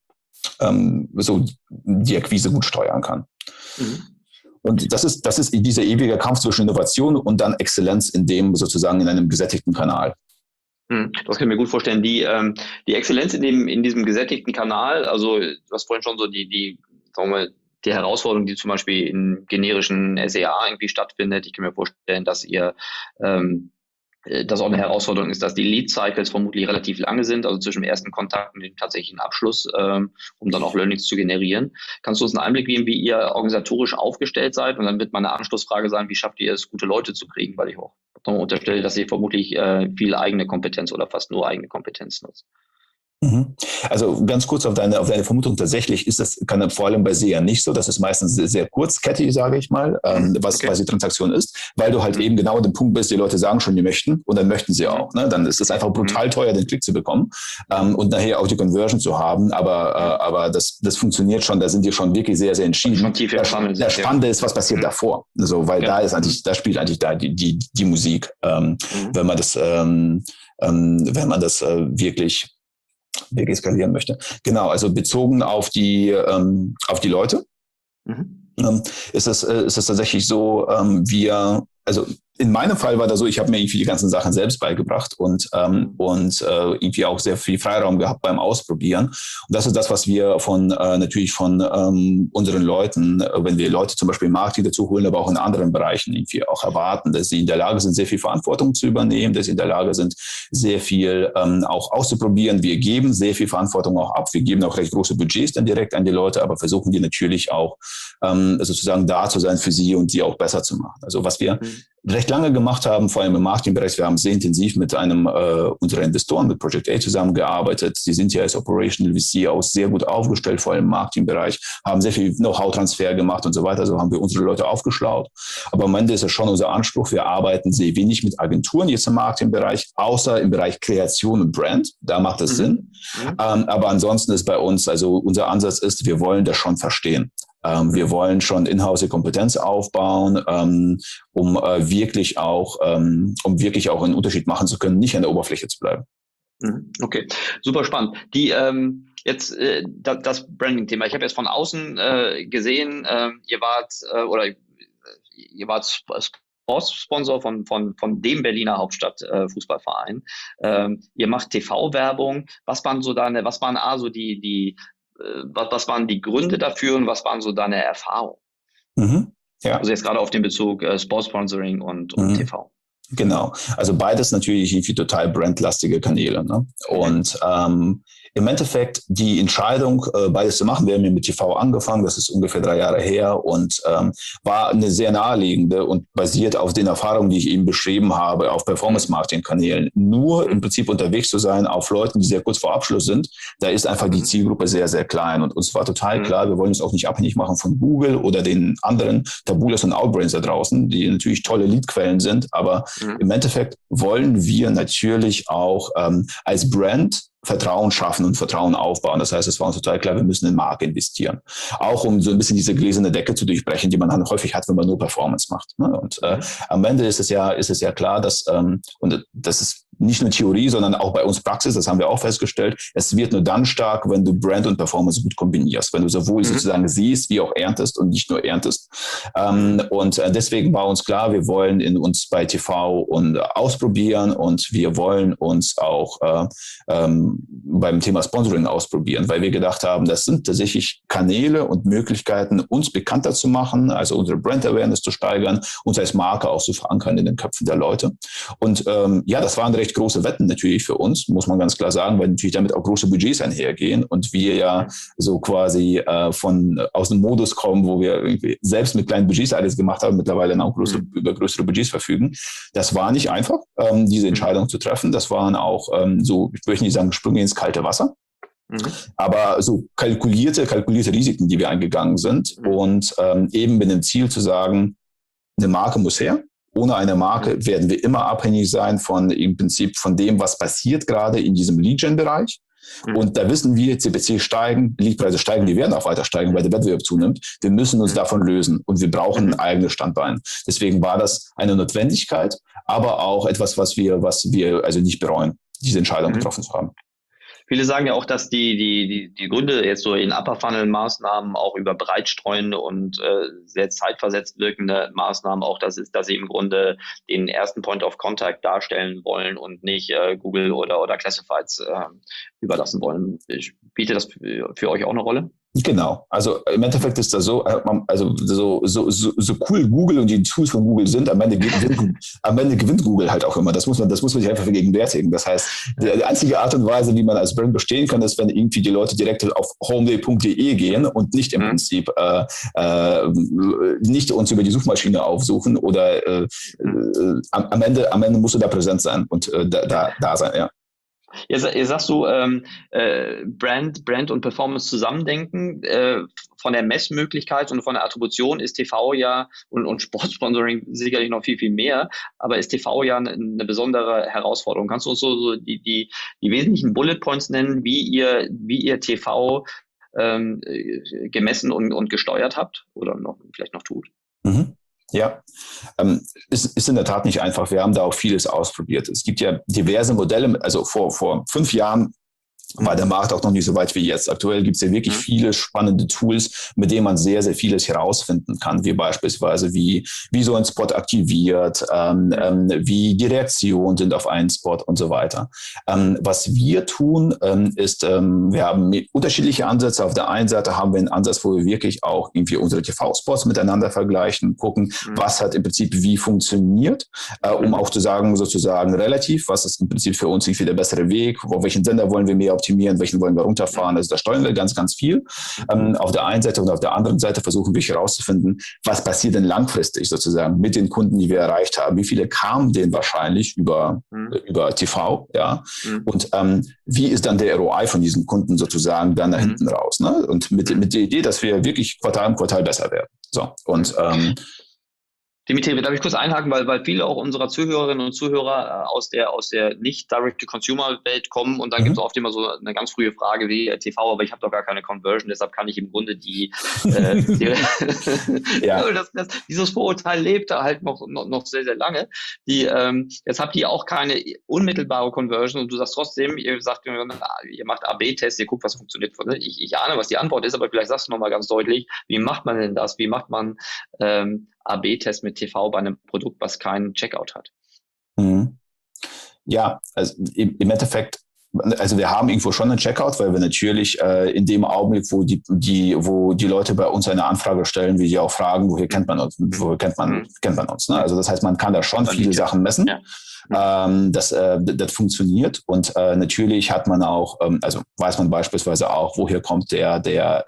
die Akquise gut steuern kann. Und das ist dieser ewige Kampf zwischen Innovation und dann Exzellenz in einem gesättigten Kanal. Das kann ich mir gut vorstellen. Die Exzellenz in diesem gesättigten Kanal, also du hast vorhin schon so sagen wir, die Herausforderung, die zum Beispiel in generischen SEA irgendwie stattfindet. Ich kann mir vorstellen, dass das auch eine Herausforderung ist, dass die Lead-Cycles vermutlich relativ lange sind, also zwischen dem ersten Kontakt und dem tatsächlichen Abschluss, um dann auch Learnings zu generieren. Kannst du uns einen Einblick geben, wie ihr organisatorisch aufgestellt seid? Und dann wird meine Anschlussfrage sein, wie schafft ihr es, gute Leute zu kriegen? Weil ich auch unterstelle, dass ihr vermutlich viel eigene Kompetenz oder fast nur eigene Kompetenz nutzt. Also ganz kurz auf deine Vermutung, tatsächlich ist das vor allem bei SEA nicht so. Das ist meistens sehr, sehr kurzkettig, sage ich mal, was die Transaktion ist, weil du halt eben genau an dem Punkt bist, die Leute sagen schon, die möchten und dann möchten sie auch. Ne? Dann ist es einfach brutal teuer, den Klick zu bekommen und nachher auch die Conversion zu haben, aber das funktioniert schon, da sind die schon wirklich sehr, sehr entschieden. Das Spannende ist, was passiert davor, also, weil da spielt eigentlich die Musik, wenn man das wirklich skalieren möchte. Genau, also bezogen auf die Leute ist es tatsächlich so, also in meinem Fall war das so, ich habe mir irgendwie die ganzen Sachen selbst beigebracht und irgendwie auch sehr viel Freiraum gehabt beim Ausprobieren. Und das ist das, was wir natürlich von unseren Leuten, wenn wir Leute zum Beispiel im Marketing dazu holen, aber auch in anderen Bereichen irgendwie auch erwarten, dass sie in der Lage sind, sehr viel Verantwortung zu übernehmen, dass sie in der Lage sind, sehr viel auch auszuprobieren. Wir geben sehr viel Verantwortung auch ab. Wir geben auch recht große Budgets dann direkt an die Leute, aber versuchen die natürlich auch sozusagen da zu sein für sie und die auch besser zu machen. Also was wir recht lange gemacht haben, vor allem im Marketingbereich. Wir haben sehr intensiv mit einem unserer Investoren, mit Project A zusammengearbeitet. Sie sind ja als Operational VC auch sehr gut aufgestellt, vor allem im Marketingbereich, haben sehr viel Know-how-Transfer gemacht und so weiter. So haben wir unsere Leute aufgeschlaut. Aber am Ende ist es schon unser Anspruch. Wir arbeiten sehr wenig mit Agenturen jetzt im Marketingbereich, außer im Bereich Kreation und Brand. Da macht es Sinn. Aber ansonsten ist bei uns, also unser Ansatz ist, wir wollen das schon verstehen. Wir wollen schon in-house Kompetenz aufbauen, um wirklich auch einen Unterschied machen zu können, nicht an der Oberfläche zu bleiben. Okay, super spannend. Das Branding-Thema. Ich habe jetzt von außen gesehen, ihr wart Sponsor von dem Berliner Hauptstadt-Fußballverein. Ihr macht TV-Werbung. Was waren die Gründe dafür und was waren so deine Erfahrungen? Ja. Also jetzt gerade auf den Bezug Sportsponsoring und TV. Genau, also beides natürlich irgendwie total brandlastige Kanäle. Ne? Und im Endeffekt die Entscheidung, beides zu machen, wir haben mit TV angefangen, das ist ungefähr 3 Jahre her und war eine sehr naheliegende und basiert auf den Erfahrungen, die ich eben beschrieben habe, auf Performance-Marketing-Kanälen. Nur im Prinzip unterwegs zu sein auf Leuten, die sehr kurz vor Abschluss sind, da ist einfach die Zielgruppe sehr, sehr klein. Und uns war total klar, wir wollen uns auch nicht abhängig machen von Google oder den anderen Tabulas und Outbrains da draußen, die natürlich tolle Leadquellen sind, aber im Endeffekt wollen wir natürlich auch als Brand Vertrauen schaffen und Vertrauen aufbauen. Das heißt, es war uns total klar, wir müssen in Marke investieren. Auch um so ein bisschen diese gläserne Decke zu durchbrechen, die man dann häufig hat, wenn man nur Performance macht. Ne? Und am Ende ist es ja klar, dass, und das ist nicht nur Theorie, sondern auch bei uns Praxis, das haben wir auch festgestellt, es wird nur dann stark, wenn du Brand und Performance gut kombinierst, wenn du sowohl sozusagen siehst, wie auch erntest und nicht nur erntest. Und deswegen war uns klar, wir wollen uns bei TV und ausprobieren und wir wollen uns auch beim Thema Sponsoring ausprobieren, weil wir gedacht haben, das sind tatsächlich Kanäle und Möglichkeiten, uns bekannter zu machen, also unsere Brand Awareness zu steigern, uns als Marke auch zu verankern in den Köpfen der Leute. Und das war ein recht recht große Wetten natürlich für uns, muss man ganz klar sagen, weil natürlich damit auch große Budgets einhergehen und wir ja so quasi aus dem Modus kommen, wo wir irgendwie selbst mit kleinen Budgets alles gemacht haben, mittlerweile dann auch über größere Budgets verfügen. Das war nicht einfach, diese Entscheidung zu treffen. Das waren auch ich möchte nicht sagen, Sprünge ins kalte Wasser. Aber so kalkulierte Risiken, die wir eingegangen sind und eben mit dem Ziel zu sagen, eine Marke muss her. Ohne eine Marke werden wir immer abhängig sein im Prinzip von dem, was passiert gerade in diesem Lead-Gen-Bereich. Und da wissen wir, CPC steigen, Leadpreise steigen, die werden auch weiter steigen, weil der Wettbewerb zunimmt. Wir müssen uns davon lösen und wir brauchen ein eigenes Standbein. Deswegen war das eine Notwendigkeit, aber auch etwas, was wir also nicht bereuen, diese Entscheidung getroffen zu haben. Viele sagen ja auch, dass die Gründe jetzt so in Upper-Funnel-Maßnahmen auch über breitstreuende und sehr zeitversetzt wirkende Maßnahmen auch das ist, dass sie im Grunde den ersten Point of Contact darstellen wollen und nicht Google oder Classifieds überlassen wollen. Spielt das für euch auch eine Rolle? Genau. Also im Endeffekt ist das so, also so cool Google und die Tools von Google sind, am Ende gewinnt Google halt auch immer. Das muss man sich einfach vergegenwärtigen. Das heißt, die einzige Art und Weise, wie man als Brand bestehen kann, ist, wenn irgendwie die Leute direkt auf homeday.de gehen und nicht im Prinzip nicht uns über die Suchmaschine aufsuchen oder am Ende musst du da präsent sein und da sein, ja. Jetzt sagst du, Brand und Performance zusammendenken. Von der Messmöglichkeit und von der Attribution ist TV ja und Sportsponsoring sicherlich noch viel, viel mehr, aber ist TV ja eine besondere Herausforderung. Kannst du uns so die wesentlichen Bullet Points nennen, wie ihr TV gemessen und gesteuert habt oder vielleicht noch tut? Ja, ist in der Tat nicht einfach. Wir haben da auch vieles ausprobiert. Es gibt ja diverse Modelle. Also vor 5 Jahren war der Markt auch noch nicht so weit wie jetzt. Aktuell gibt es ja wirklich viele spannende Tools, mit denen man sehr, sehr vieles herausfinden kann, wie beispielsweise wie so ein Spot aktiviert, wie die Reaktionen sind auf einen Spot und so weiter. Was wir tun, ist, wir haben unterschiedliche Ansätze. Auf der einen Seite haben wir einen Ansatz, wo wir wirklich auch irgendwie unsere TV-Spots miteinander vergleichen, gucken, was hat im Prinzip wie funktioniert, um auch zu sagen, sozusagen relativ, was ist im Prinzip für uns irgendwie der bessere Weg, auf welchen Sender wollen wir mehr optimieren, welchen wollen wir runterfahren. Also da steuern wir ganz, ganz viel. Auf der einen Seite und auf der anderen Seite versuchen wir herauszufinden, was passiert denn langfristig sozusagen mit den Kunden, die wir erreicht haben. Wie viele kamen denn wahrscheinlich über TV, ja? Und wie ist dann der ROI von diesen Kunden sozusagen dann da hinten raus? Ne? Und mit der Idee, dass wir wirklich Quartal um Quartal besser werden. So, und Dimitri, darf ich kurz einhaken, weil viele auch unserer Zuhörerinnen und Zuhörer aus der nicht Direct-to-Consumer-Welt kommen und dann gibt es oft immer so eine ganz frühe Frage wie TV, aber ich habe doch gar keine Conversion, deshalb kann ich im Grunde dieses Vorurteil lebt da halt noch sehr, sehr lange. Jetzt habt ihr auch keine unmittelbare Conversion und du sagst trotzdem, ihr macht AB-Tests, ihr guckt, was funktioniert. Ich ahne, was die Antwort ist, aber vielleicht sagst du nochmal ganz deutlich, wie macht man denn das? Wie macht man AB-Test mit TV bei einem Produkt, was keinen Checkout hat? Ja, also im Endeffekt, also wir haben irgendwo schon einen Checkout, weil wir natürlich in dem Augenblick, wo die Leute bei uns eine Anfrage stellen, wie die auch fragen, woher kennt man uns? Ne? Also das heißt, man kann da schon viele Sachen messen. Ja. Das funktioniert und natürlich hat man auch, also weiß man beispielsweise auch, woher kommt der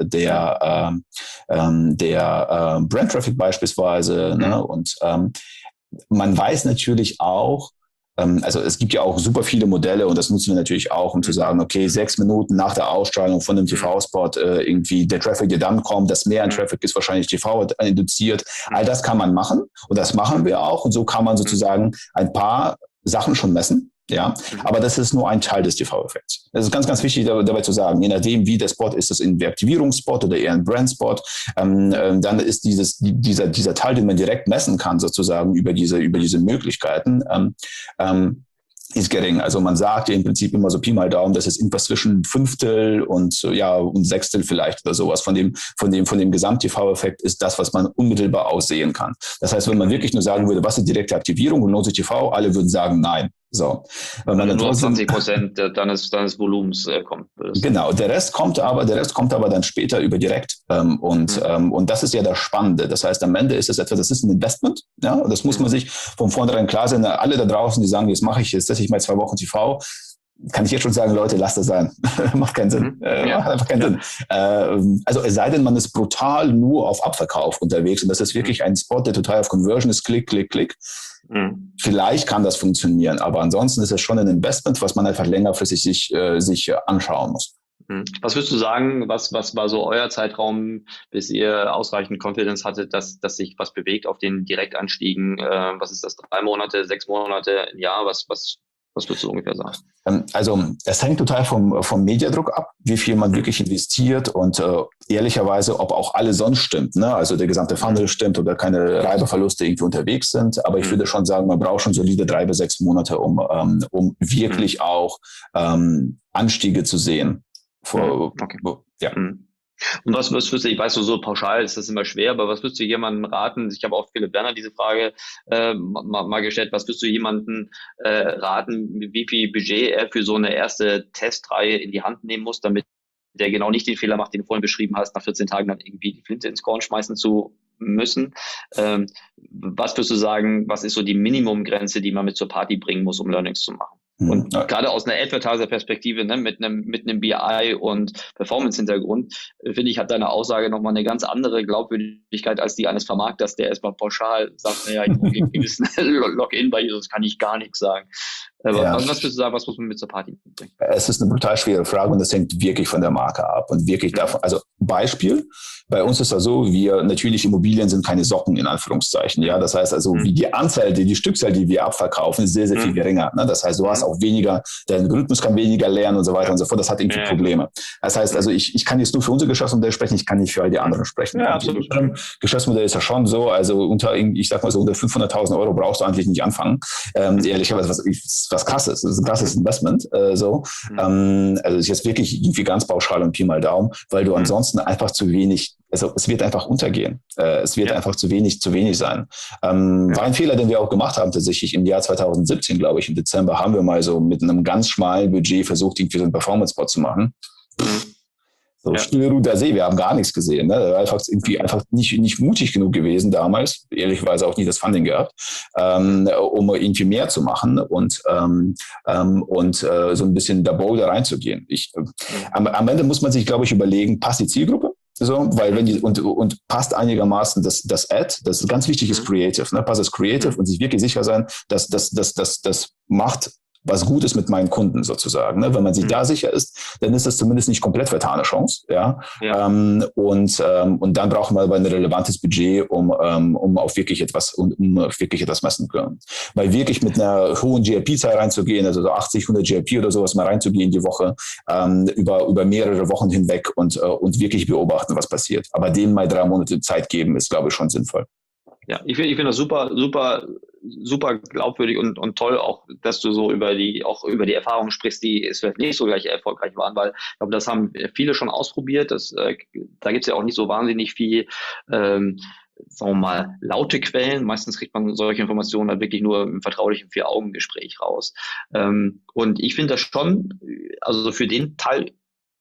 Brand Traffic beispielsweise, ne? Und man weiß natürlich auch, also es gibt ja auch super viele Modelle und das nutzen wir natürlich auch, um zu sagen, okay, 6 Minuten nach der Ausstrahlung von einem TV-Spot irgendwie der Traffic, der dann kommt, das mehr an Traffic ist wahrscheinlich TV induziert. All das kann man machen und das machen wir auch und so kann man sozusagen ein paar Sachen schon messen. Ja, aber das ist nur ein Teil des TV-Effekts. Das ist ganz, ganz wichtig dabei zu sagen, je nachdem, wie der Spot ist, das ein Reaktivierungsspot oder eher ein Brandspot, dann ist dieser Teil, den man direkt messen kann, sozusagen über diese Möglichkeiten, ist gering. Also man sagt ja im Prinzip immer so Pi mal Daumen, das ist irgendwas zwischen Fünftel und Sechstel vielleicht oder sowas von dem Gesamt-TV-Effekt ist das, was man unmittelbar aussehen kann. Das heißt, wenn man wirklich nur sagen würde, was ist direkte Aktivierung und lohnt sich TV, alle würden sagen nein. So. Weil man Also dann nur trotzdem, 20% deines Volumens kommt. genau, der Rest kommt aber dann später über direkt. Und das ist ja das Spannende. Das heißt, am Ende ist es etwas, das ist ein Investment. Ja, das muss man sich von vornherein klar sein. Alle da draußen, die sagen, jetzt setze ich mal 2 Wochen TV, kann ich jetzt schon sagen, Leute, lasst das sein. Macht keinen Sinn. Macht einfach keinen Sinn. Also es sei denn, man ist brutal nur auf Abverkauf unterwegs und das ist wirklich ein Spot, der total auf Conversion ist, Klick, Klick, Klick. Vielleicht kann das funktionieren, aber ansonsten ist es schon ein Investment, was man einfach längerfristig sich anschauen muss. Was würdest du sagen, was war so euer Zeitraum, bis ihr ausreichend Confidence hattet, dass sich was bewegt auf den Direktanstiegen? Was ist das? 3 Monate, 6 Monate, ein Jahr? Was würdest du ungefähr sagen? Also es hängt total vom Mediadruck ab, wie viel man wirklich investiert und ehrlicherweise, ob auch alles sonst stimmt. Ne? Also der gesamte Funnel stimmt oder keine Reibeverluste irgendwie unterwegs sind. Aber ich würde schon sagen, man braucht schon solide 3 bis 6 Monate, um wirklich auch Anstiege zu sehen. Okay. Ja. Und was würdest du, ich weiß, so pauschal ist das immer schwer, aber was würdest du jemandem raten? Ich habe auch Philipp Werner diese Frage mal gestellt. Was würdest du jemandem raten, wie viel Budget er für so eine erste Testreihe in die Hand nehmen muss, damit der genau nicht den Fehler macht, den du vorhin beschrieben hast, nach 14 Tagen dann irgendwie die Flinte ins Korn schmeißen zu müssen? Was würdest du sagen, was ist so die Minimumgrenze, die man mit zur Party bringen muss, um Learnings zu machen? Und gerade aus einer Advertiser-Perspektive, ne, mit einem BI und Performance-Hintergrund, finde ich, hat deine Aussage nochmal eine ganz andere Glaubwürdigkeit als die eines Vermarkters, der erstmal pauschal sagt, naja, ich brauche einen gewissen Login, weil sonst kann ich gar nichts sagen. Aber was würdest du sagen, was muss man mit zur Party mitbringen? Es ist eine brutal schwere Frage und das hängt wirklich von der Marke ab und wirklich davon. Also Beispiel, bei uns ist das so, wir natürlich Immobilien sind keine Socken in Anführungszeichen. Ja, das heißt also, wie die Anzahl, die Stückzahl, die wir abverkaufen, ist sehr, sehr viel geringer. Ne? Das heißt, du hast auch weniger, der Algorithmus kann weniger lernen und so weiter und so fort. Das hat irgendwie Probleme. Das heißt also, ich kann jetzt nur für unser Geschäftsmodell sprechen, ich kann nicht für all die anderen sprechen. Ja, absolut. Geschäftsmodell ist ja schon so, also ich sag mal so, unter 500.000 Euro brauchst du eigentlich nicht anfangen. Ehrlicherweise, was krass ist. Das ist ein krasses Investment. Also ist jetzt wirklich irgendwie ganz pauschal und Pi mal Daumen, weil du ansonsten einfach zu wenig, also es wird einfach untergehen. Es wird einfach zu wenig sein. War ein Fehler, den wir auch gemacht haben, tatsächlich im Jahr 2017, glaube ich, im Dezember haben wir mal so mit einem ganz schmalen Budget versucht, irgendwie so einen Performance-Bot zu machen. So, Stillruder See, wir haben gar nichts gesehen. Ne? Da war einfach nicht mutig genug gewesen damals, ehrlicherweise auch nie das Funding gehabt, um irgendwie mehr zu machen und so ein bisschen da bolder reinzugehen. Am Ende muss man sich, glaube ich, überlegen, passt die Zielgruppe? So, weil wenn die und passt einigermaßen das Ad, das ist ganz wichtig, ist Creative, ne? Passt das Creative und sich wirklich sicher sein, dass das macht was Gutes mit meinen Kunden sozusagen. Ne? Wenn man sich da sicher ist, dann ist das zumindest nicht komplett vertane Chance. Ja? Und dann brauchen wir aber ein relevantes Budget, um auf wirklich etwas messen zu können. Weil wirklich mit einer hohen GRP-Zahl reinzugehen, also so 80, 100 GRP oder sowas mal reinzugehen die Woche, über mehrere Wochen hinweg und wirklich beobachten, was passiert. Aber denen mal 3 Monate Zeit geben, ist, glaube ich, schon sinnvoll. Ja, ich finde das super, super, super glaubwürdig und toll auch, dass du so über die Erfahrungen sprichst, die es vielleicht nicht so gleich erfolgreich waren, weil ich glaube, das haben viele schon ausprobiert. Da gibt's ja auch nicht so wahnsinnig viel, sagen wir mal, laute Quellen. Meistens kriegt man solche Informationen halt wirklich nur im vertraulichen 4-Augen-Gespräch raus. Und ich finde das schon, also für den Teil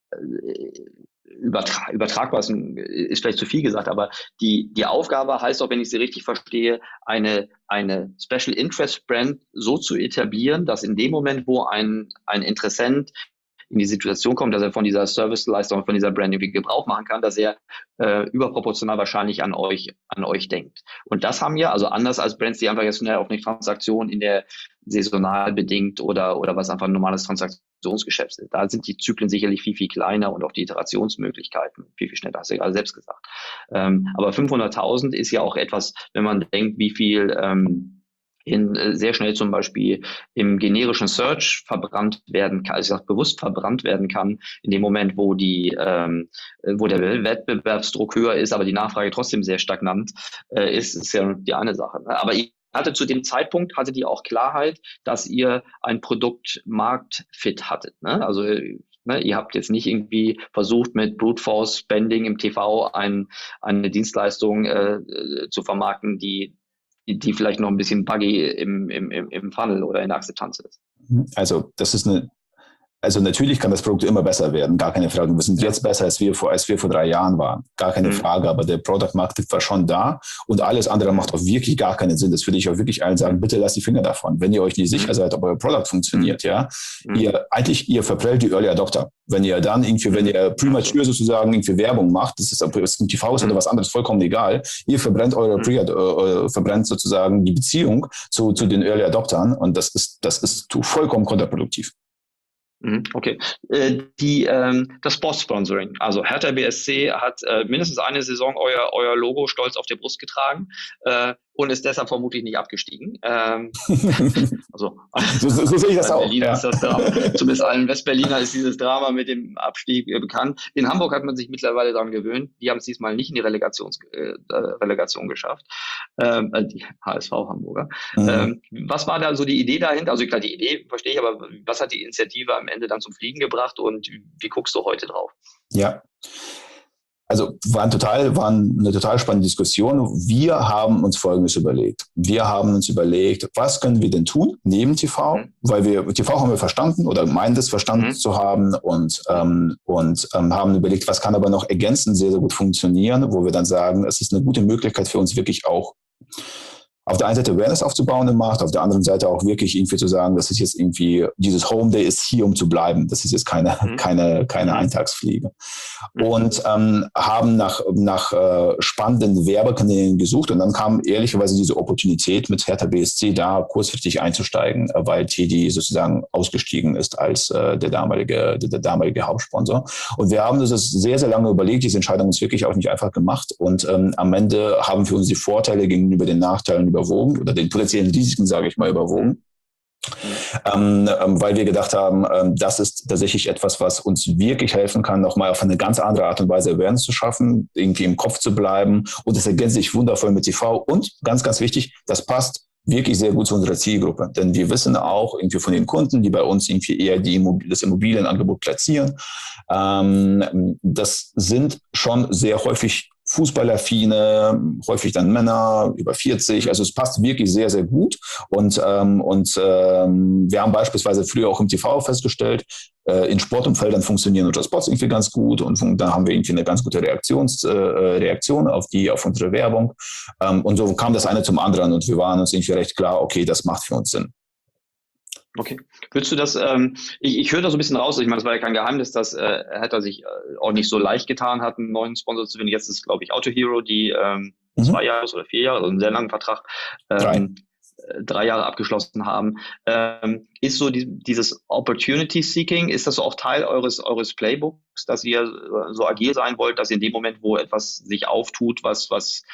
übertragbar ist vielleicht zu viel gesagt, aber die Aufgabe heißt auch, wenn ich sie richtig verstehe, eine Special Interest Brand so zu etablieren, dass in dem Moment, wo ein Interessent in die Situation kommt, dass er von dieser Serviceleistung, von dieser Brand irgendwie Gebrauch machen kann, dass er überproportional wahrscheinlich an euch denkt. Und das haben ja, also anders als Brands, die einfach jetzt schnell auf eine Transaktion in der saisonal bedingt oder was einfach ein normales Transaktionsgeschäft ist. Da sind die Zyklen sicherlich viel, viel kleiner und auch die Iterationsmöglichkeiten viel, viel schneller, hast du ja gerade selbst gesagt. Aber 500.000 ist ja auch etwas, wenn man denkt, wie viel sehr schnell zum Beispiel im generischen Search verbrannt werden kann, also bewusst verbrannt werden kann, in dem Moment, wo der Wettbewerbsdruck höher ist, aber die Nachfrage trotzdem sehr stagnant ist ja die eine Sache. Aber zu dem Zeitpunkt hattet ihr auch Klarheit, dass ihr ein Produkt-Markt-Fit hattet. Ne? Also ihr habt jetzt nicht irgendwie versucht, mit Brute Force Spending im TV eine Dienstleistung zu vermarkten, die vielleicht noch ein bisschen buggy im Funnel oder in der Akzeptanz ist. Also also natürlich kann das Produkt immer besser werden, gar keine Frage. Wir sind jetzt besser, als wir vor 3 Jahren waren, gar keine Frage. Aber der Product Market Fit war schon da und alles andere macht auch wirklich gar keinen Sinn. Das würde ich auch wirklich allen sagen, bitte lasst die Finger davon. Wenn ihr euch nicht sicher seid, ob euer Product funktioniert, ja, ihr verprellt die Early Adopter. Wenn ihr dann wenn ihr premature sozusagen irgendwie Werbung macht, das ist, ob es ein TV ist oder was anderes, vollkommen egal. Ihr verbrennt verbrennt sozusagen die Beziehung zu den Early Adoptern und das ist vollkommen kontraproduktiv. Okay. Das Sportsponsoring. Also Hertha BSC hat mindestens eine Saison euer Logo stolz auf der Brust getragen und ist deshalb vermutlich nicht abgestiegen. So sehe ich das auch. Berliner ist das Drama. Zumindest allen Westberliner ist dieses Drama mit dem Abstieg bekannt. In Hamburg hat man sich mittlerweile daran gewöhnt. Die haben es diesmal nicht in die Relegation geschafft. Die HSV Hamburger. Was war da so die Idee dahinter? Also klar, die Idee verstehe ich, aber was hat die Initiative am Ende dann zum Fliegen gebracht und wie guckst du heute drauf? Ja, also war eine total spannende Diskussion. Wir haben uns Folgendes überlegt. Wir haben uns überlegt, was können wir denn tun neben TV? Weil TV haben wir verstanden oder meinen das verstanden zu haben und haben überlegt, was kann aber noch ergänzend sehr, sehr gut funktionieren, wo wir dann sagen, es ist eine gute Möglichkeit für uns wirklich auch auf der einen Seite Awareness aufzubauen im Markt, auf der anderen Seite auch wirklich irgendwie zu sagen, das ist jetzt irgendwie, dieses Home Day ist hier, um zu bleiben. Das ist jetzt keine Eintagsfliege. Und haben nach spannenden Werbekanälen gesucht und dann kam ehrlicherweise diese Opportunität mit Hertha BSC da kurzfristig einzusteigen, weil Teddy sozusagen ausgestiegen ist als der damalige Hauptsponsor. Und wir haben uns das sehr, sehr lange überlegt, diese Entscheidung ist wirklich auch nicht einfach gemacht und am Ende haben für uns die Vorteile gegenüber den Nachteilen überwogen oder den potenziellen Risiken, sage ich mal, überwogen. Weil wir gedacht haben, das ist tatsächlich etwas, was uns wirklich helfen kann, nochmal auf eine ganz andere Art und Weise Awareness zu schaffen, irgendwie im Kopf zu bleiben und es ergänzt sich wundervoll mit TV und ganz, ganz wichtig, das passt wirklich sehr gut zu unserer Zielgruppe, denn wir wissen auch irgendwie von den Kunden, die bei uns irgendwie eher das Immobilienangebot platzieren, das sind schon sehr häufig Fußballaffine, häufig dann Männer über 40. Also es passt wirklich sehr, sehr gut. Und wir haben beispielsweise früher auch im TV festgestellt, in Sportumfeldern funktionieren unsere Spots irgendwie ganz gut und da haben wir irgendwie eine ganz gute Reaktion auf unsere Werbung. Und so kam das eine zum anderen und wir waren uns irgendwie recht klar, okay, das macht für uns Sinn. Okay. Würdest du das, ich höre da so ein bisschen raus, ich meine, das war ja kein Geheimnis, dass Hertha sich auch nicht so leicht getan hat, einen neuen Sponsor zu finden. Jetzt ist, glaube ich, Auto Hero, die 2 Jahre oder 4 Jahre, also einen sehr langen Vertrag, 3 Jahre abgeschlossen haben. Ist so dieses Opportunity Seeking, ist das so auch Teil eures Playbooks, dass ihr so agil sein wollt, dass ihr in dem Moment, wo etwas sich auftut, was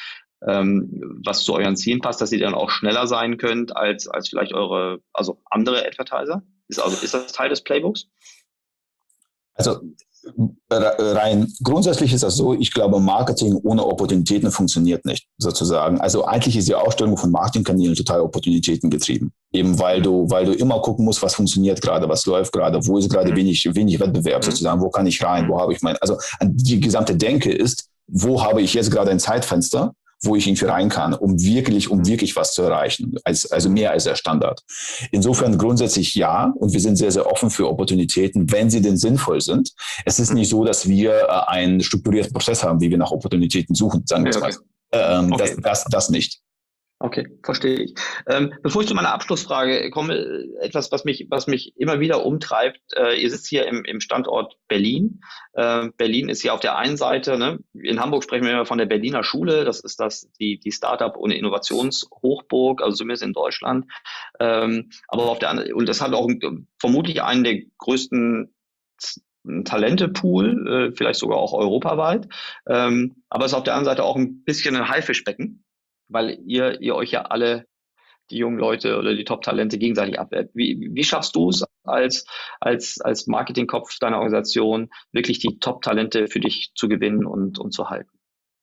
zu euren Zielen passt, dass ihr dann auch schneller sein könnt als vielleicht andere Advertiser? Ist das Teil des Playbooks? Also rein grundsätzlich ist das so, ich glaube, Marketing ohne Opportunitäten funktioniert nicht, sozusagen. Also eigentlich ist die Ausstellung von Marketingkanälen total Opportunitäten getrieben. Eben weil du immer gucken musst, was funktioniert gerade, was läuft gerade, wo ist gerade wenig Wettbewerb sozusagen, wo kann ich rein, wo habe ich also die gesamte Denke ist, wo habe ich jetzt gerade ein Zeitfenster, wo ich irgendwie rein kann, um wirklich was zu erreichen, also mehr als der Standard. Insofern grundsätzlich ja, und wir sind sehr, sehr offen für Opportunitäten, wenn sie denn sinnvoll sind. Es ist nicht so, dass wir einen strukturierten Prozess haben, wie wir nach Opportunitäten suchen, sagen wir es mal. Okay. Das nicht. Okay, verstehe ich. Bevor ich zu meiner Abschlussfrage komme, etwas, was mich immer wieder umtreibt. Ihr sitzt hier im Standort Berlin. Berlin ist hier auf der einen Seite, ne? In Hamburg sprechen wir immer von der Berliner Schule. Das ist die Startup- und Innovationshochburg, also zumindest in Deutschland. Aber auf der anderen, und das hat auch vermutlich einen der größten Talentepool, vielleicht sogar auch europaweit. Aber es ist auf der anderen Seite auch ein bisschen ein Haifischbecken, weil ihr euch ja alle, die jungen Leute oder die Top-Talente gegenseitig abwertet. Wie schaffst du es als Marketingkopf deiner Organisation, wirklich die Top-Talente für dich zu gewinnen und zu halten?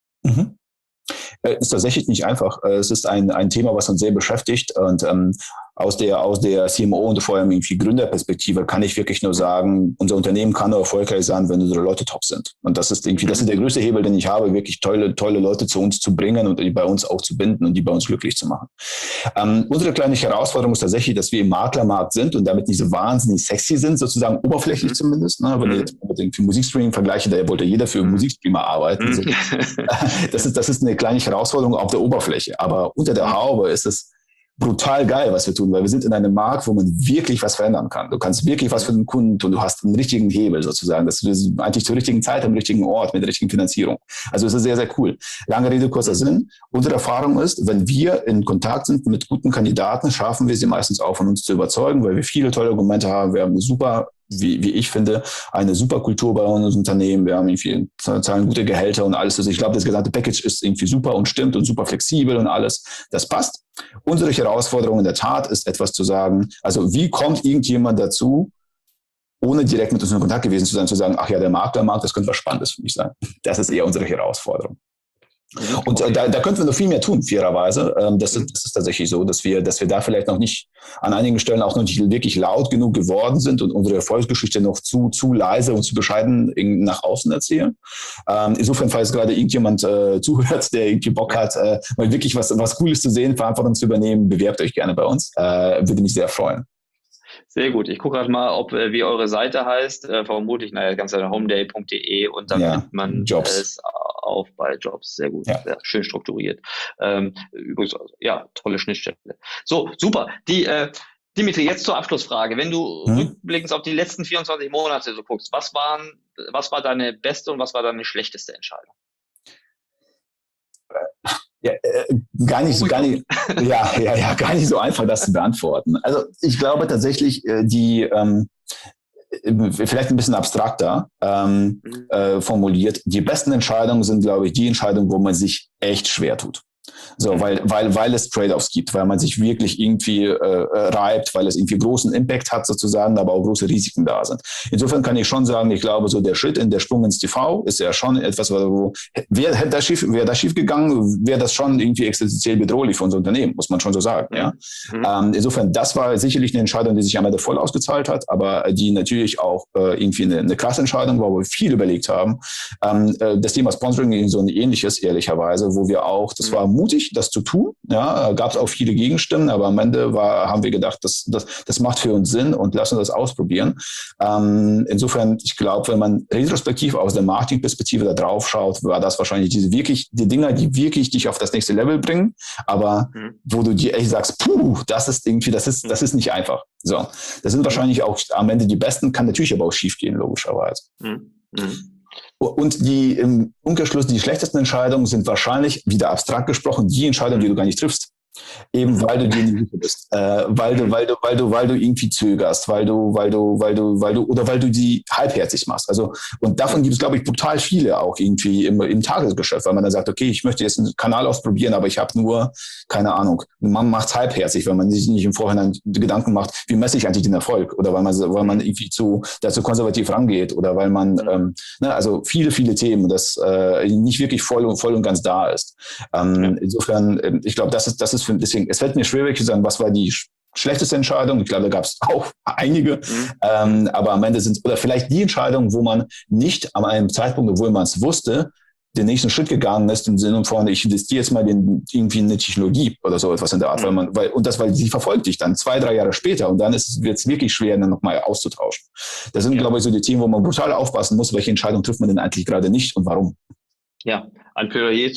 Ist tatsächlich nicht einfach. Es ist ein Thema, was uns sehr beschäftigt und aus der CMO und vor allem irgendwie Gründerperspektive kann ich wirklich nur sagen, unser Unternehmen kann nur erfolgreich sein, wenn unsere Leute top sind. Und das ist irgendwie, das ist der größte Hebel, den ich habe, wirklich tolle Leute zu uns zu bringen und die bei uns auch zu binden und die bei uns glücklich zu machen. Unsere kleine Herausforderung ist tatsächlich, dass wir im Maklermarkt sind und damit nicht so wahnsinnig sexy sind, sozusagen oberflächlich zumindest. Ne? Wenn ich jetzt mit dem Musikstreaming vergleiche, da wollte jeder für Musikstreamer arbeiten. So. Das ist eine kleine Herausforderung auf der Oberfläche. Aber unter der Haube ist es brutal geil, was wir tun, weil wir sind in einem Markt, wo man wirklich was verändern kann. Du kannst wirklich was für den Kunden tun. Du hast einen richtigen Hebel sozusagen. Das ist eigentlich zur richtigen Zeit, am richtigen Ort, mit der richtigen Finanzierung. Also es ist sehr, sehr cool. Lange Rede, kurzer Sinn. Unsere Erfahrung ist, wenn wir in Kontakt sind mit guten Kandidaten, schaffen wir sie meistens auch von uns zu überzeugen, weil wir viele tolle Argumente haben. Wir haben eine super, wie ich finde, eine super Kultur bei uns Unternehmen. Wir haben irgendwie zahlen gute Gehälter und alles. Also ich glaube, das gesamte Package ist irgendwie super und stimmt und super flexibel und alles. Das passt. Unsere Herausforderung in der Tat ist, etwas zu sagen. Also wie kommt irgendjemand dazu, ohne direkt mit uns in Kontakt gewesen zu sein, zu sagen, ach ja, der Maklermarkt, das könnte was Spannendes für mich sein. Das ist eher unsere Herausforderung. Und da könnten wir noch viel mehr tun, fairerweise. Das ist tatsächlich so, dass wir da vielleicht noch nicht an einigen Stellen auch noch nicht wirklich laut genug geworden sind und unsere Erfolgsgeschichte noch zu leise und zu bescheiden nach außen erzählen. Insofern, falls gerade irgendjemand zuhört, der irgendwie Bock hat, mal wirklich was Cooles zu sehen, Verantwortung zu übernehmen, bewerbt euch gerne bei uns. Würde mich sehr freuen. Sehr gut. Ich gucke gerade mal, wie eure Seite heißt. Vermutlich, ganz homeday.de und dann findet man Jobs. es auf bei Jobs. Sehr gut. Ja. Sehr schön strukturiert. Übrigens, tolle Schnittstelle. So, super. Dimitri, jetzt zur Abschlussfrage. Wenn du rückblickend auf die letzten 24 Monate so guckst, was war deine beste und was war deine schlechteste Entscheidung? Ja, gar nicht so einfach, das zu beantworten. Also ich glaube tatsächlich, vielleicht ein bisschen abstrakter formuliert, die besten Entscheidungen sind, glaube ich, die Entscheidungen, wo man sich echt schwer tut. So, weil es Trade-offs gibt, weil man sich wirklich irgendwie reibt, weil es irgendwie großen Impact hat sozusagen, aber auch große Risiken da sind. Insofern kann ich schon sagen, ich glaube, so der Sprung ins TV ist ja schon etwas, wo wäre da schief gegangen, wäre das schon irgendwie existenziell bedrohlich für unser Unternehmen, muss man schon so sagen. Ja. Insofern, das war sicherlich eine Entscheidung, die sich am Ende voll ausgezahlt hat, aber die natürlich auch irgendwie eine krasse Entscheidung war, wo wir viel überlegt haben. Das Thema Sponsoring ist so ein ähnliches, ehrlicherweise, wo wir auch, das war mutig, das zu tun. Ja, gab es auch viele Gegenstimmen, aber am Ende haben wir gedacht, das macht für uns Sinn und lassen uns das ausprobieren. Insofern, ich glaube, wenn man retrospektiv aus der Marketingperspektive da drauf schaut, war das wahrscheinlich die Dinger, die wirklich dich auf das nächste Level bringen, aber wo du dir echt sagst, das ist nicht einfach. So, das sind wahrscheinlich auch am Ende die besten, kann natürlich aber auch schief gehen, logischerweise. Und die im Umkehrschluss, die schlechtesten Entscheidungen sind wahrscheinlich, wieder abstrakt gesprochen, die Entscheidungen, die du gar nicht triffst. Eben weil du dir nicht sicher bist, weil du irgendwie zögerst, weil du die halbherzig machst. Also, und davon gibt es, glaube ich, brutal viele auch irgendwie im Tagesgeschäft, weil man dann sagt, okay, ich möchte jetzt einen Kanal ausprobieren, aber ich habe nur, keine Ahnung, man macht es halbherzig, wenn man sich nicht im Vorhinein Gedanken macht, wie messe ich eigentlich den Erfolg, oder weil man irgendwie dazu konservativ rangeht, oder weil man, also viele Themen, das nicht wirklich voll und ganz da ist. Insofern, ich glaube, das ist deswegen, es fällt mir schwer, wirklich zu sagen, was war die schlechteste Entscheidung. Ich glaube, da gab es auch einige. Aber am Ende oder vielleicht die Entscheidung, wo man nicht an einem Zeitpunkt, obwohl man es wusste, den nächsten Schritt gegangen ist, im Sinne von, ich investiere jetzt mal irgendwie in eine Technologie oder so etwas in der Art, weil sie verfolgt dich dann 2-3 Jahre später und dann wird es wirklich schwer, dann nochmal auszutauschen. Das sind, glaube ich, so die Themen, wo man brutal aufpassen muss, welche Entscheidung trifft man denn eigentlich gerade nicht und warum. Ja, ein Plädoyer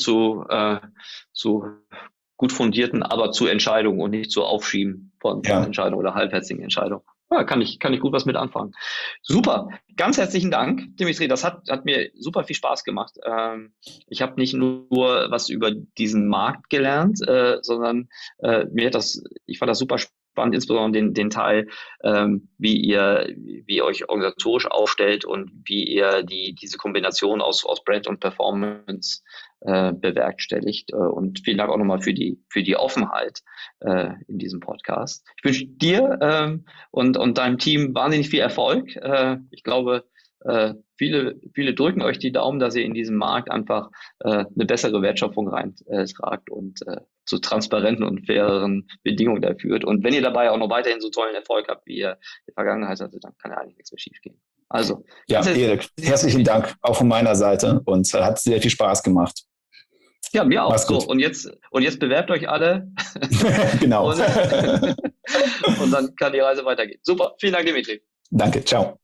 zu gut fundierten, aber zu Entscheidungen und nicht zu Aufschieben von Entscheidungen oder halbherzigen Entscheidungen. Ja, kann ich gut was mit anfangen. Super, ganz herzlichen Dank, Dimitri. Das hat mir super viel Spaß gemacht. Ich habe nicht nur was über diesen Markt gelernt, sondern ich fand das super spannend, insbesondere den Teil, wie ihr euch organisatorisch aufstellt und wie ihr diese Kombination aus Brand und Performance bewerkstelligt. Und vielen Dank auch nochmal für die Offenheit in diesem Podcast. Ich wünsche dir und deinem Team wahnsinnig viel Erfolg. Ich glaube, viele drücken euch die Daumen, dass ihr in diesem Markt einfach eine bessere Wertschöpfung reintragt und zu transparenten und faireren Bedingungen da führt. Und wenn ihr dabei auch noch weiterhin so tollen Erfolg habt, wie ihr in der Vergangenheit hattet, dann kann ja eigentlich nichts mehr schief gehen. Also, ja, Erik, herzlichen Dank auch von meiner Seite und hat sehr viel Spaß gemacht. Ja, mir auch. So, und jetzt bewerbt euch alle. Genau. Und dann kann die Reise weitergehen. Super, vielen Dank, Dimitri. Danke, ciao.